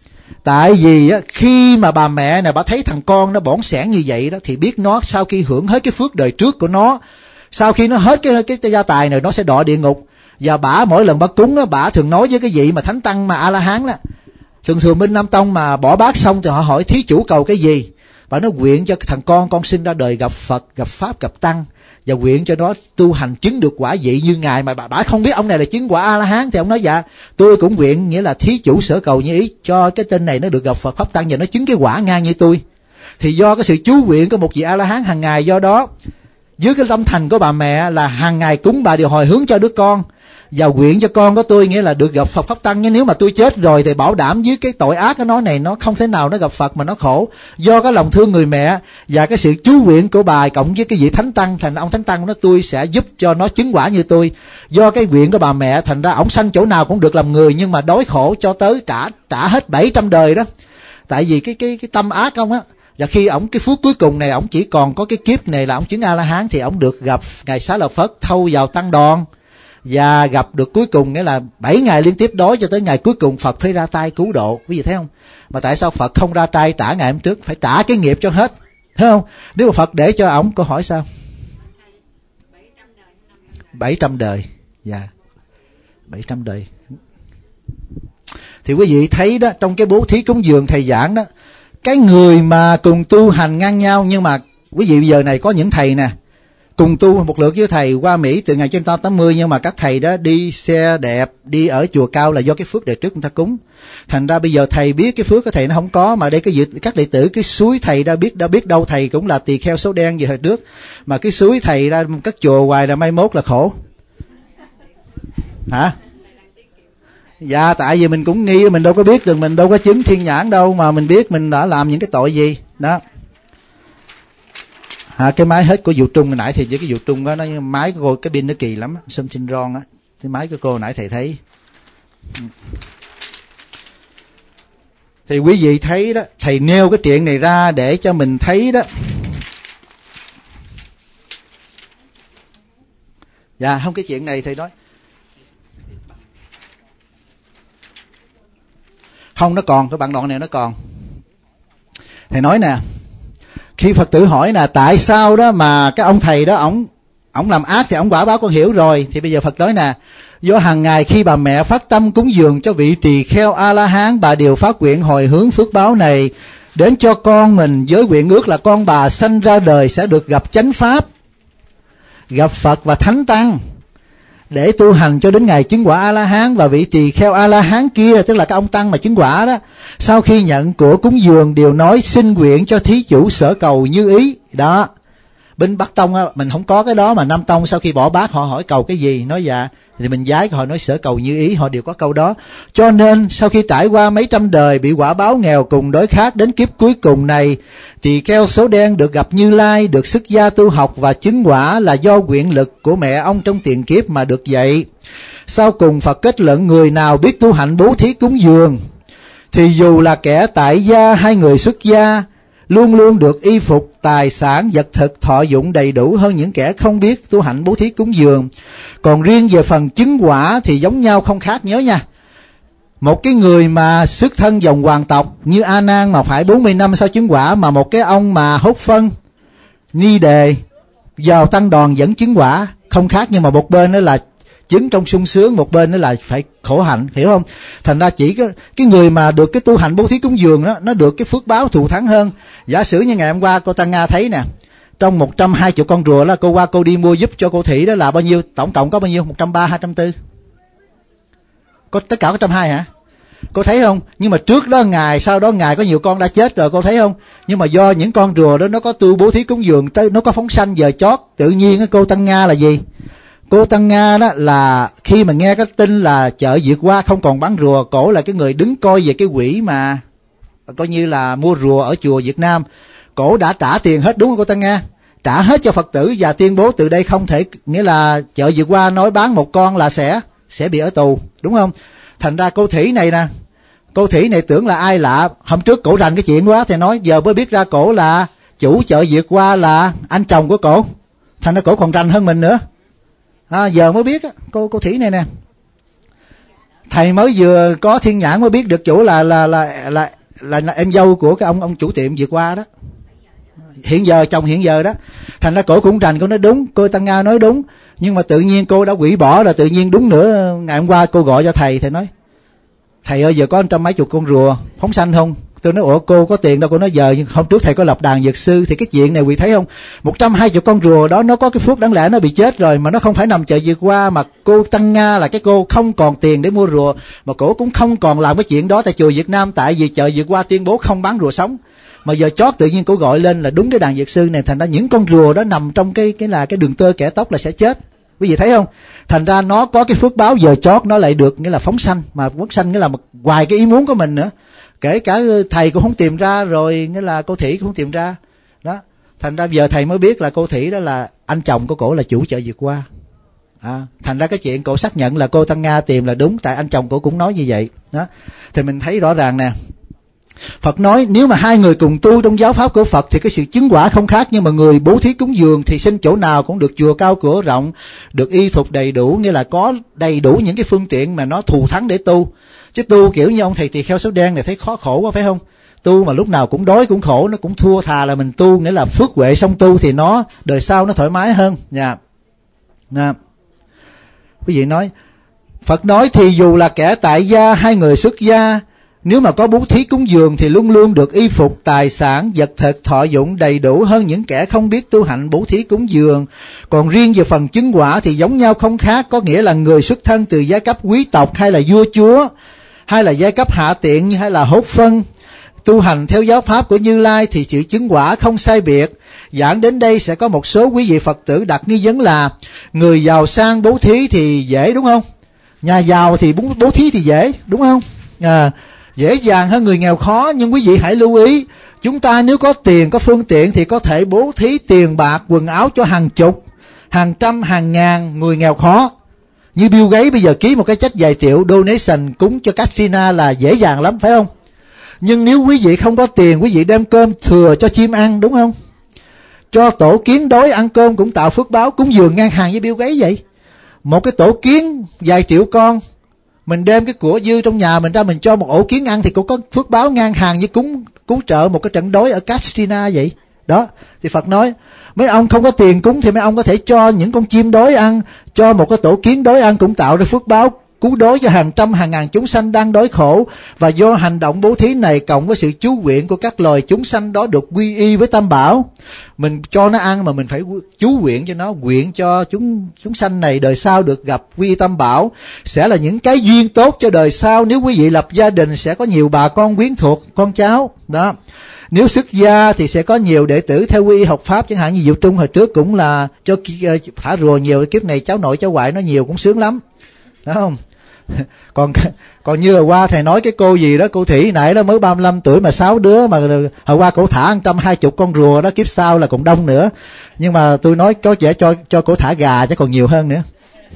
S1: Tại vì á, khi mà bà mẹ này bà thấy thằng con nó bỏn sẻn như vậy đó, thì biết nó sau khi hưởng hết cái phước đời trước của nó, sau khi nó hết cái cái, cái gia tài này, nó sẽ đọa địa ngục. Và bả mỗi lần bả cúng á, bả thường nói với cái vị mà thánh tăng mà A-la-hán đó, thường thường bên Nam Tông mà bỏ bát xong thì họ hỏi thí chủ cầu cái gì. Bà nói nguyện cho thằng con con sinh ra đời gặp Phật, gặp Pháp, gặp Tăng, và nguyện cho nó tu hành chứng được quả vị như ngài. Mà bà, bà không biết ông này là chứng quả A-la-hán, thì ông nói dạ tôi cũng nguyện, nghĩa là thí chủ sở cầu như ý, cho cái tên này nó được gặp Phật Pháp Tăng và nó chứng cái quả ngang như tôi. Thì do cái sự chú nguyện của một vị A-la-hán hàng ngày, do đó dưới cái tâm thành của bà mẹ là hàng ngày cúng bà đều hồi hướng cho đứa con, và nguyện cho con của tôi, nghĩa là được gặp Phật Pháp Tăng. Nhưng nếu mà tôi chết rồi thì bảo đảm với cái tội ác của nó này, nó không thể nào nó gặp Phật mà nó khổ. Do cái lòng thương người mẹ và cái sự chú nguyện của bà cộng với cái vị thánh tăng, thành ông thánh tăng nó tôi sẽ giúp cho nó chứng quả như tôi. Do cái nguyện của bà mẹ thành ra ổng sanh chỗ nào cũng được làm người, nhưng mà đói khổ cho tới trả trả hết bảy trăm đời đó. Tại vì cái cái cái tâm ác ông á. Và khi ổng cái phút cuối cùng này, ổng chỉ còn có cái kiếp này là ổng chứng A-la-hán, thì ổng được gặp ngài Xá Lợi Phất thâu vào tăng đoàn, và gặp được cuối cùng, nghĩa là bảy ngày liên tiếp đói cho tới ngày cuối cùng Phật phải ra tay cứu độ. Quý vị thấy không? Mà tại sao Phật không ra tay trả ngày hôm trước, phải trả cái nghiệp cho hết, thấy không? Nếu mà Phật để cho ổng, câu hỏi sao? bảy trăm đời. Dạ, bảy trăm đời. Thì quý vị thấy đó, trong cái bố thí cúng dường thầy giảng đó, cái người mà cùng tu hành ngang nhau. Nhưng mà quý vị bây giờ này có những thầy nè, cùng tu một lượt với thầy qua Mỹ từ ngày trên tám mươi, nhưng mà các thầy đó đi xe đẹp, đi ở chùa cao là do cái phước đời trước người ta cúng. Thành ra bây giờ thầy biết cái phước của thầy nó không có, mà đây cái dự, các đệ tử cái suối thầy đã biết đã biết đâu thầy cũng là tỳ kheo số đen gì hồi trước, mà cái suối thầy ra các chùa hoài là mai mốt là khổ. Hả? Dạ, tại vì mình cũng nghi, mình đâu có biết được, mình đâu có chứng thiên nhãn đâu mà mình biết mình đã làm những cái tội gì đó. À, cái máy hết của vụ Trung hồi nãy thì với cái vụ Trung đó, nó máy của cô cái pin nó kỳ lắm, something wrong á. Cái máy của cô hồi nãy thầy thấy. Thì quý vị thấy đó, thầy nêu cái chuyện này ra để cho mình thấy đó. Dạ, không, cái chuyện này thầy nói không, nó còn, cái bản đoạn này nó còn. Thầy nói nè, khi Phật tử hỏi là tại sao đó mà cái ông thầy đó ổng ổng làm ác thì ổng quả báo con hiểu rồi. Thì bây giờ Phật nói nè, do hàng ngày khi bà mẹ phát tâm cúng dường cho vị tỳ kheo A-la-hán, bà đều phát nguyện hồi hướng phước báo này đến cho con mình, với nguyện ước là con bà sanh ra đời sẽ được gặp chánh pháp, gặp Phật và thánh tăng, để tu hành cho đến ngày chứng quả A-la-hán. Và vị tỳ kheo A-la-hán kia, tức là cái ông tăng mà chứng quả đó, sau khi nhận của cúng dường đều nói xin nguyện cho thí chủ sở cầu như ý. Đó, bên Bắc Tông á, mình không có cái đó, mà Nam Tông sau khi bỏ bát họ hỏi cầu cái gì, nói dạ, thì mình giái họ nói sở cầu như ý, họ đều có câu đó. Cho nên sau khi trải qua mấy trăm đời bị quả báo nghèo cùng đói khát, đến kiếp cuối cùng này tỳ kheo số đen được gặp Như Lai, được xuất gia tu học và chứng quả là do nguyện lực của mẹ ông trong tiền kiếp mà được vậy. Sau cùng Phật kết luận người nào biết tu hạnh bố thí cúng dường thì dù là kẻ tại gia hay người xuất gia luôn luôn được y phục, tài sản, vật thực, thọ dụng đầy đủ hơn những kẻ không biết tu hạnh bố thí cúng dường. Còn riêng về phần chứng quả thì giống nhau không khác. Nhớ nha, một cái người mà xuất thân dòng hoàng tộc như A Nan mà phải bốn mươi năm sau chứng quả, mà một cái ông mà hốt phân Ni Đề vào tăng đoàn vẫn chứng quả, không khác. Nhưng mà một bên đó là chứng trong sung sướng, một bên nữa là phải khổ hạnh, hiểu không? Thành ra chỉ cái, cái người mà được cái tu hành bố thí cúng dường đó, nó được cái phước báo thù thắng hơn. Giả sử như ngày hôm qua cô Tăng Nga thấy nè, trong một trăm hai mươi con rùa đó, cô qua cô đi mua giúp cho cô Thị đó là bao nhiêu? Tổng cộng có bao nhiêu? một trăm ba mươi, hai trăm bốn mươi. Có tất cả có một trăm hai mươi hả? Cô thấy không? Nhưng mà trước đó ngày, sau đó ngày có nhiều con đã chết rồi, cô thấy không? Nhưng mà do những con rùa đó nó có tu bố thí cúng dường, nó có phóng sanh giờ chót, tự nhiên cái cô Tăng Nga là gì? Cô Tăng Nga đó là khi mà nghe cái tin là chợ Việt Hoa không còn bán rùa, cổ là cái người đứng coi về cái quỹ mà coi như là mua rùa ở chùa Việt Nam. Cổ đã trả tiền hết, đúng không cô Tăng Nga? Trả hết cho Phật tử và tuyên bố từ đây không thể, nghĩa là chợ Việt Hoa nói bán một con là sẽ sẽ bị ở tù, đúng không? Thành ra cô Thủy này nè, cô Thủy này tưởng là ai lạ, hôm trước cổ rành cái chuyện quá thì nói giờ mới biết ra cổ là chủ chợ Việt Hoa là anh chồng của cổ. Thành ra cổ còn rành hơn mình nữa. À, giờ mới biết á, cô cô Thủy này nè. Thầy mới vừa có thiên nhãn mới biết được chủ là là là là là, là em dâu của cái ông ông chủ tiệm Việt Hoa đó. Hiện giờ chồng hiện giờ đó. Thành ra cổ cũng rành, cô nói đúng, cô Tăng Nga nói đúng. Nhưng mà tự nhiên cô đã hủy bỏ rồi, tự nhiên đúng nữa ngày hôm qua cô gọi cho thầy, thầy nói thầy ơi giờ có trăm mấy chục con rùa phóng sanh không? Tôi nói ủa cô có tiền đâu? Cô nói giờ hôm trước thầy có lập đàn dược sư, thì cái chuyện này quý thấy không? một trăm hai mươi con rùa đó nó có cái phước đáng lẽ nó bị chết rồi, mà nó không phải nằm chợ Việt Hoa, mà cô Tăng Nga là cái cô không còn tiền để mua rùa, mà cổ cũng không còn làm cái chuyện đó tại chùa Việt Nam, tại vì chợ Việt Hoa tuyên bố không bán rùa sống. Mà giờ chót tự nhiên cô gọi lên là đúng cái đàn dược sư này, thành ra những con rùa đó nằm trong cái cái là cái đường tơ kẻ tóc là sẽ chết. Quý vị thấy không? Thành ra nó có cái phước báo giờ chót nó lại được nghĩa là phóng sanh, mà phóng sanh nghĩa là một ngoài cái ý muốn của mình nữa. Kể cả thầy cũng không tìm ra, rồi nghĩa là cô Thủy cũng không tìm ra. Đó. Thành ra giờ thầy mới biết là cô Thủy đó là anh chồng của cổ là chủ chợ Việt Hoa. À, thành ra cái chuyện cổ xác nhận là cô Tăng Nga tìm là đúng, tại anh chồng cổ cũng nói như vậy. Đó. Thì mình thấy rõ ràng nè. Phật nói nếu mà hai người cùng tu trong giáo pháp của Phật thì cái sự chứng quả không khác, nhưng mà người bố thí cúng dường thì sinh chỗ nào cũng được chùa cao cửa rộng, được y phục đầy đủ, nghĩa là có đầy đủ những cái phương tiện mà nó thù thắng để tu. Chứ tu kiểu như ông thầy tỳ kheo số đen này thấy khó khổ quá phải không? Tu mà lúc nào cũng đói cũng khổ, nó cũng thua thà là mình tu, nghĩa là phước huệ xong tu thì nó đời sau nó thoải mái hơn nha. Nè. Quý vị nói Phật nói thì dù là kẻ tại gia hay người xuất gia, nếu mà có bố thí cúng dường thì luôn luôn được y phục, tài sản, vật thực, thọ dụng đầy đủ hơn những kẻ không biết tu hạnh bố thí cúng dường. Còn riêng về phần chứng quả thì giống nhau không khác, có nghĩa là người xuất thân từ giai cấp quý tộc hay là vua chúa, hay là giai cấp hạ tiện hay là hốt phân, tu hành theo giáo pháp của Như Lai thì sự chứng quả không sai biệt. Giảng đến đây sẽ có một số quý vị Phật tử đặt nghi vấn là người giàu sang bố thí thì dễ đúng không? Nhà giàu thì bố thí thì dễ đúng không? À, dễ dàng hơn người nghèo khó, nhưng quý vị hãy lưu ý, chúng ta nếu có tiền, có phương tiện thì có thể bố thí tiền bạc, quần áo cho hàng chục, hàng trăm, hàng ngàn người nghèo khó. Như Bill Gates bây giờ ký một cái check vài triệu donation cúng cho Katrina là dễ dàng lắm phải không? Nhưng nếu quý vị không có tiền, quý vị đem cơm thừa cho chim ăn đúng không? Cho tổ kiến đói ăn cơm cũng tạo phước báo, cúng dường ngang hàng với Bill Gates vậy. Một cái tổ kiến vài triệu con, mình đem cái của dư trong nhà mình ra mình cho một ổ kiến ăn thì cũng có phước báo ngang hàng với cúng cứu trợ một cái trận đói ở Katrina vậy. Đó, thì Phật nói mấy ông không có tiền cúng thì mấy ông có thể cho những con chim đói ăn, cho một cái tổ kiến đói ăn cũng tạo ra phước báo cứu đói cho hàng trăm hàng ngàn chúng sanh đang đói khổ. Và do hành động bố thí này cộng với sự chú nguyện của các loài chúng sanh đó được quy y với Tam Bảo, mình cho nó ăn mà mình phải chú nguyện cho nó, nguyện cho chúng chúng sanh này đời sau được gặp quy y Tam Bảo, sẽ là những cái duyên tốt cho đời sau. Nếu quý vị lập gia đình sẽ có nhiều bà con quyến thuộc, con cháu đó. Nếu xuất gia thì sẽ có nhiều đệ tử theo quy y học pháp, chẳng hạn như Diệu Trung hồi trước cũng là cho thả rùa nhiều, kiếp này cháu nội cháu ngoại nó nhiều cũng sướng lắm, đó không? còn còn như hồi qua thầy nói cái cô gì đó, cô Thủy nãy đó mới ba mươi lăm tuổi mà sáu đứa, mà hồi qua cổ thả một trăm hai mươi con rùa đó, kiếp sau là còn đông nữa. Nhưng mà tôi nói có vẻ cho cho cổ thả gà chứ còn nhiều hơn nữa.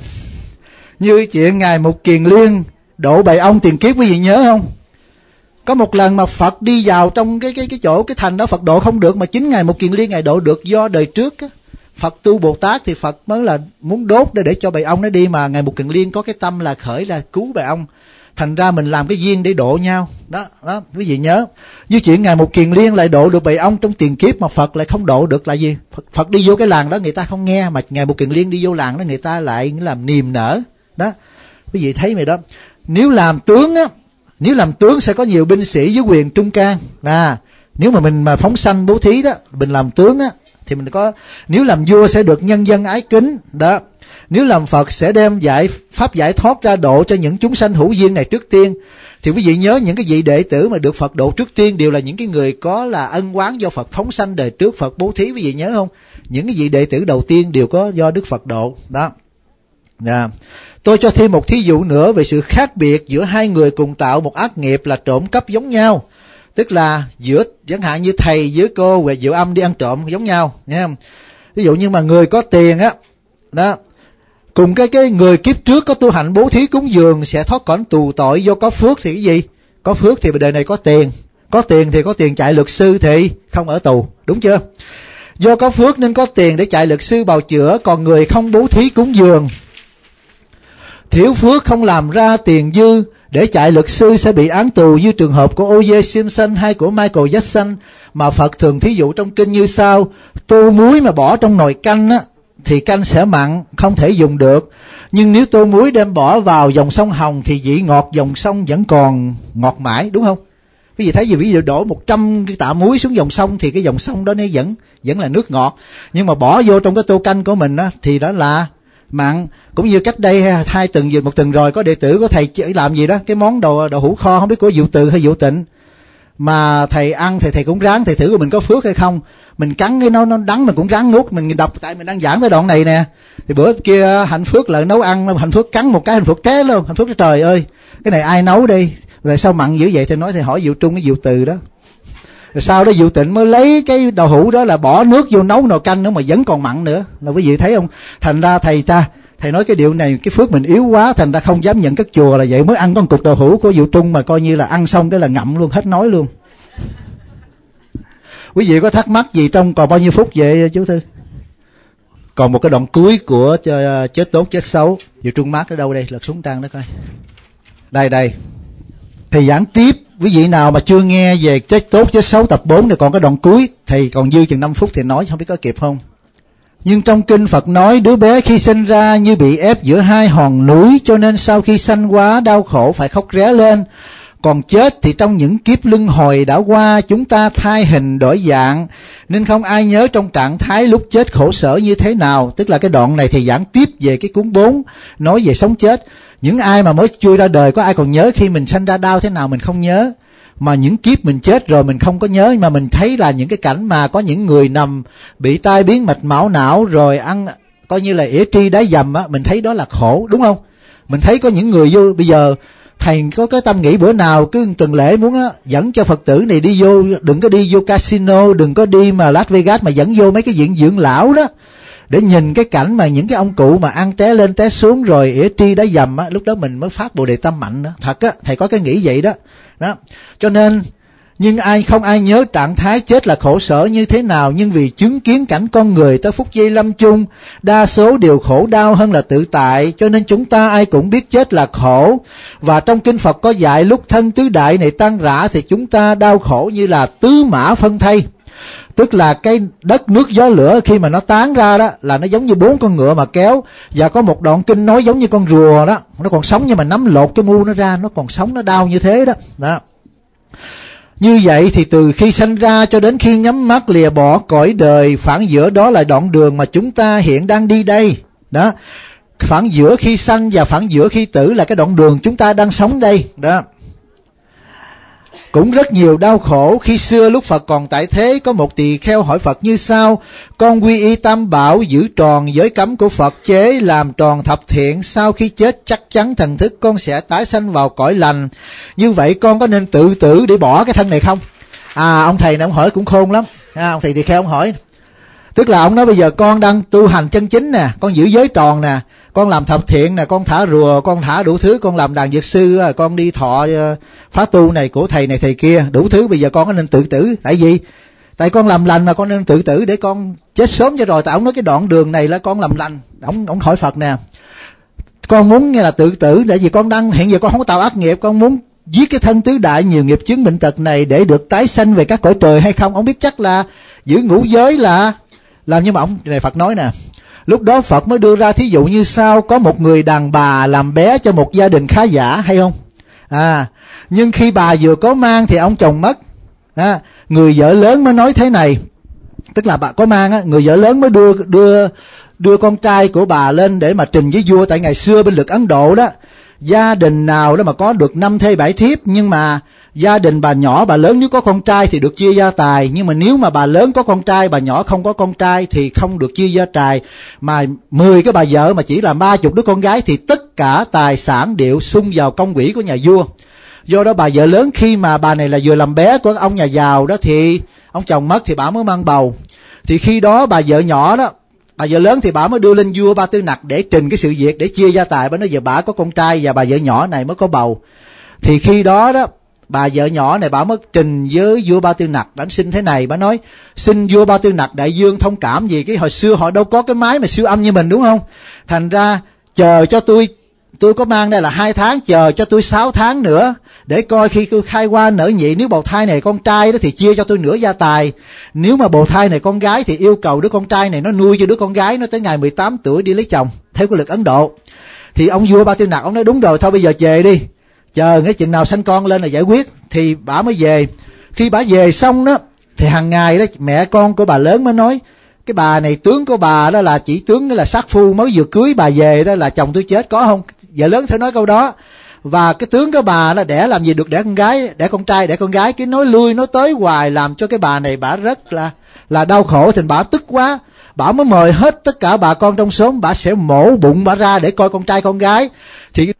S1: Như chuyện ngài Mục Kiền Liên độ bầy ong tiền kiếp, quý vị nhớ không? Có một lần mà Phật đi vào trong cái cái cái chỗ cái thành đó, Phật độ không được, mà chính ngài Mục Kiền Liên ngài độ được do đời trước á. Phật tu Bồ Tát thì Phật mới là muốn đốt để để cho bầy ong nó đi, mà ngài Mục Kiền Liên có cái tâm là khởi là cứu bầy ong, thành ra mình làm cái duyên để độ nhau đó. Đó quý vị nhớ. Như chuyện ngài Mục Kiền Liên lại độ được bầy ong trong tiền kiếp mà Phật lại không độ được là gì? Phật, Phật đi vô cái làng đó người ta không nghe, mà ngài Mục Kiền Liên đi vô làng đó người ta lại làm niềm nở đó. Quý vị thấy mày đó, nếu làm tướng á, nếu làm tướng sẽ có nhiều binh sĩ với quyền trung can. À, nếu mà mình mà phóng sanh bố thí đó, mình làm tướng á, thì mình có, nếu làm vua sẽ được nhân dân ái kính đó. Nếu làm Phật sẽ đem giải pháp giải thoát ra độ cho những chúng sanh hữu duyên này trước tiên. Thì quý vị nhớ những cái vị đệ tử mà được Phật độ trước tiên đều là những cái người có là ân oán do Phật phóng sanh đời trước, Phật bố thí, quý vị nhớ không? Những cái vị đệ tử đầu tiên đều có do Đức Phật độ đó. À, tôi cho thêm một thí dụ nữa về sự khác biệt giữa hai người cùng tạo một ác nghiệp là trộm cắp giống nhau. Tức là giữa chẳng hạn như thầy với cô về Diệu Âm đi ăn trộm giống nhau, nghe không? Ví dụ như mà người có tiền á, đó, cùng cái cái người kiếp trước có tu hạnh bố thí cúng dường sẽ thoát cảnh tù tội do có phước thì cái gì? Có phước thì đời này có tiền, có tiền thì có tiền chạy luật sư thì không ở tù, đúng chưa? Do có phước nên có tiền để chạy luật sư bào chữa, còn người không bố thí cúng dường, thiếu phước không làm ra tiền dư để chạy luật sư sẽ bị án tù, như trường hợp của O J Simpson hay của Michael Jackson mà Phật thường thí dụ trong kinh như sau: tô muối mà bỏ trong nồi canh á, thì canh sẽ mặn, không thể dùng được. Nhưng nếu tô muối đem bỏ vào dòng sông Hồng thì vị ngọt dòng sông vẫn còn ngọt mãi, đúng không? Quý vị thấy gì, ví dụ đổ một trăm cái tạ muối xuống dòng sông thì cái dòng sông đó nó vẫn vẫn là nước ngọt. Nhưng mà bỏ vô trong cái tô canh của mình á thì đó là mặn. Cũng như cách đây hai tuần một tuần rồi có đệ tử của thầy làm gì đó, cái món đồ đậu hũ kho không biết của Diệu Từ hay Diệu Tịnh, mà thầy ăn thì thầy cũng ráng, thầy thử mình có phước hay không. Mình cắn cái nó nó đắng mình cũng ráng nuốt, mình đọc tại mình đang giảng tới đoạn này nè. Thì bữa kia Hạnh Phước lại nấu ăn, Hạnh Phước cắn một cái Hạnh Phước té luôn. Hạnh Phước nói trời ơi, cái này ai nấu đi, rồi sao mặn dữ vậy? Thì nói thì hỏi Diệu Trung với Diệu Từ đó. Rồi sau đó Diệu Tịnh mới lấy cái đậu hũ đó là bỏ nước vô nấu nồi canh nữa mà vẫn còn mặn nữa. Là quý vị thấy không? Thành ra thầy ta thầy nói cái điều này cái phước mình yếu quá, thành ra không dám nhận các chùa, là vậy mới ăn con cục đậu hũ của Diệu Trung mà coi như là ăn xong cái là ngậm luôn, hết nói luôn. Quý vị có thắc mắc gì trong còn bao nhiêu phút vậy chú Thư? Còn một cái đoạn cuối của chết tốt chết xấu. Diệu Trung mát ở đâu đây? Lật xuống trang đó coi. Đây đây. Thầy giảng tiếp, quý vị nào mà chưa nghe về chết tốt chết xấu tập bốn thì còn cái đoạn cuối, thầy còn dư chừng năm phút thì nói, không biết có kịp không. Nhưng trong kinh Phật nói đứa bé khi sinh ra như bị ép giữa hai hòn núi, cho nên sau khi sanh quá đau khổ phải khóc ré lên. Còn chết thì trong những kiếp luân hồi đã qua, chúng ta thay hình đổi dạng, nên không ai nhớ trong trạng thái lúc chết khổ sở như thế nào. Tức là cái đoạn này thì giảng tiếp về cái cuốn bốn, nói về sống chết. Những ai mà mới chui ra đời, có ai còn nhớ khi mình sanh ra đau thế nào? Mình không nhớ. Mà những kiếp mình chết rồi mình không có nhớ, mà mình thấy là những cái cảnh mà có những người nằm bị tai biến mạch máu não rồi ăn coi như là ỉa tri đáy dầm á, mình thấy đó là khổ, đúng không? Mình thấy có những người vô, bây giờ thầy có cái tâm nghĩ bữa nào cứ tuần lễ muốn á dẫn cho Phật tử này đi vô, đừng có đi vô casino, đừng có đi mà Las Vegas, mà dẫn vô mấy cái viện dưỡng lão đó để nhìn cái cảnh mà những cái ông cụ mà ăn té lên té xuống rồi ỉa tri đáy dầm á, lúc đó mình mới phát Bồ Đề tâm mạnh đó. Thật á, thầy có cái nghĩ vậy đó. Đó. Cho nên nhưng ai không ai nhớ trạng thái chết là khổ sở như thế nào, nhưng vì chứng kiến cảnh con người tới phút giây lâm chung, đa số đều khổ đau hơn là tự tại, cho nên chúng ta ai cũng biết chết là khổ. Và trong kinh Phật có dạy lúc thân tứ đại này tan rã thì chúng ta đau khổ như là tứ mã phân thây. Tức là cái đất nước gió lửa khi mà nó tán ra đó là nó giống như bốn con ngựa mà kéo. Và có một đoạn kinh nói giống như con rùa đó, nó còn sống nhưng mà nắm lột cái mu nó ra, nó còn sống, nó đau như thế đó. Đó. Như vậy thì từ khi sanh ra cho đến khi nhắm mắt lìa bỏ cõi đời, phản giữa đó là đoạn đường mà chúng ta hiện đang đi đây. Đó. Phản giữa khi sanh và phản giữa khi tử là cái đoạn đường chúng ta đang sống đây. Đó. Cũng rất nhiều đau khổ. Khi xưa lúc Phật còn tại thế, có một tỳ kheo hỏi Phật như sau: con quy y tam bảo, giữ tròn giới cấm của Phật chế, làm tròn thập thiện, sau khi chết chắc chắn thần thức con sẽ tái sanh vào cõi lành. Như vậy con có nên tự tử để bỏ cái thân này không? À, ông thầy này ông hỏi cũng khôn lắm. À, ông thầy tỳ kheo ông hỏi, tức là ông nói bây giờ con đang tu hành chân chính nè, con giữ giới tròn nè, con làm thập thiện nè, con thả rùa, con thả đủ thứ, con làm đàn dược sư, con đi thọ phá tu này của thầy này thầy kia, đủ thứ. Bây giờ con có nên tự tử? Tại vì tại con làm lành mà con nên tự tử để con chết sớm cho rồi. Tại ông nói cái đoạn đường này là con làm lành. Ông ông hỏi Phật nè, con muốn nghe là tự tử để vì con đang hiện giờ con không có tạo ác nghiệp, con muốn giết cái thân tứ đại nhiều nghiệp chứng bệnh tật này để được tái sanh về các cõi trời hay không? Ông biết chắc là giữ ngũ giới là làm. Nhưng mà ông này Phật nói nè, Lúc đó Phật mới đưa ra thí dụ như sau: có một người đàn bà làm bé cho một gia đình khá giả, hay không? À, nhưng khi bà vừa có mang thì ông chồng mất. À, người vợ lớn mới nói thế này, tức là bà có mang á, người vợ lớn mới đưa đưa đưa con trai của bà lên để mà trình với vua. Tại ngày xưa bên lực Ấn Độ đó, gia đình nào đó mà có được năm thê bảy thiếp, nhưng mà gia đình bà nhỏ bà lớn nếu có con trai thì được chia gia tài, nhưng mà nếu mà bà lớn có con trai, bà nhỏ không có con trai thì không được chia gia tài. Mà mười cái bà vợ mà chỉ là ba chục đứa con gái thì tất cả tài sản đều sung vào công quỹ của nhà vua. Do đó bà vợ lớn khi mà bà này là vừa làm bé của ông nhà giàu đó, thì ông chồng mất thì bà mới mang bầu. Thì khi đó bà vợ nhỏ đó, bà vợ lớn thì bà mới đưa lên vua Ba Tư Nặc để trình cái sự việc để chia gia tài. Bà nói giờ bà có con trai và bà vợ nhỏ này mới có bầu. Thì khi đó đó, bà vợ nhỏ này bà mới trình với vua Ba Tư Nặc, bà xin thế này, bà nói: xin vua Ba Tư Nặc đại dương thông cảm gì, cái hồi xưa họ đâu có cái máy mà siêu âm như mình, đúng không? Thành ra chờ cho tôi tôi có mang đây là hai tháng, chờ cho tôi sáu tháng nữa để coi khi tôi khai hoa nở nhị, nếu bào thai này con trai đó thì chia cho tôi nửa gia tài, nếu mà bào thai này con gái thì yêu cầu đứa con trai này nó nuôi cho đứa con gái nó tới ngày mười tám tuổi đi lấy chồng theo cái luật Ấn Độ. Thì ông vua Ba Tư Nặc ông nói đúng rồi, thôi bây giờ về đi, chờ cái chừng nào sanh con lên là giải quyết. Thì bà mới về. Khi bà về xong đó thì hàng ngày đó mẹ con của bà lớn mới nói: cái bà này tướng của bà đó là chỉ tướng là sát phu, mới vừa cưới bà về đó là chồng tôi chết, có không? Vợ lớn phải nói câu đó. Và cái tướng của bà đó đẻ làm gì được đẻ con gái, đẻ con trai, đẻ con gái, cái nói lui nói tới hoài làm cho cái bà này bà rất là là đau khổ. Thành bà tức quá, bà mới mời hết tất cả bà con trong xóm, bà sẽ mổ bụng bà ra để coi con trai con gái. Thì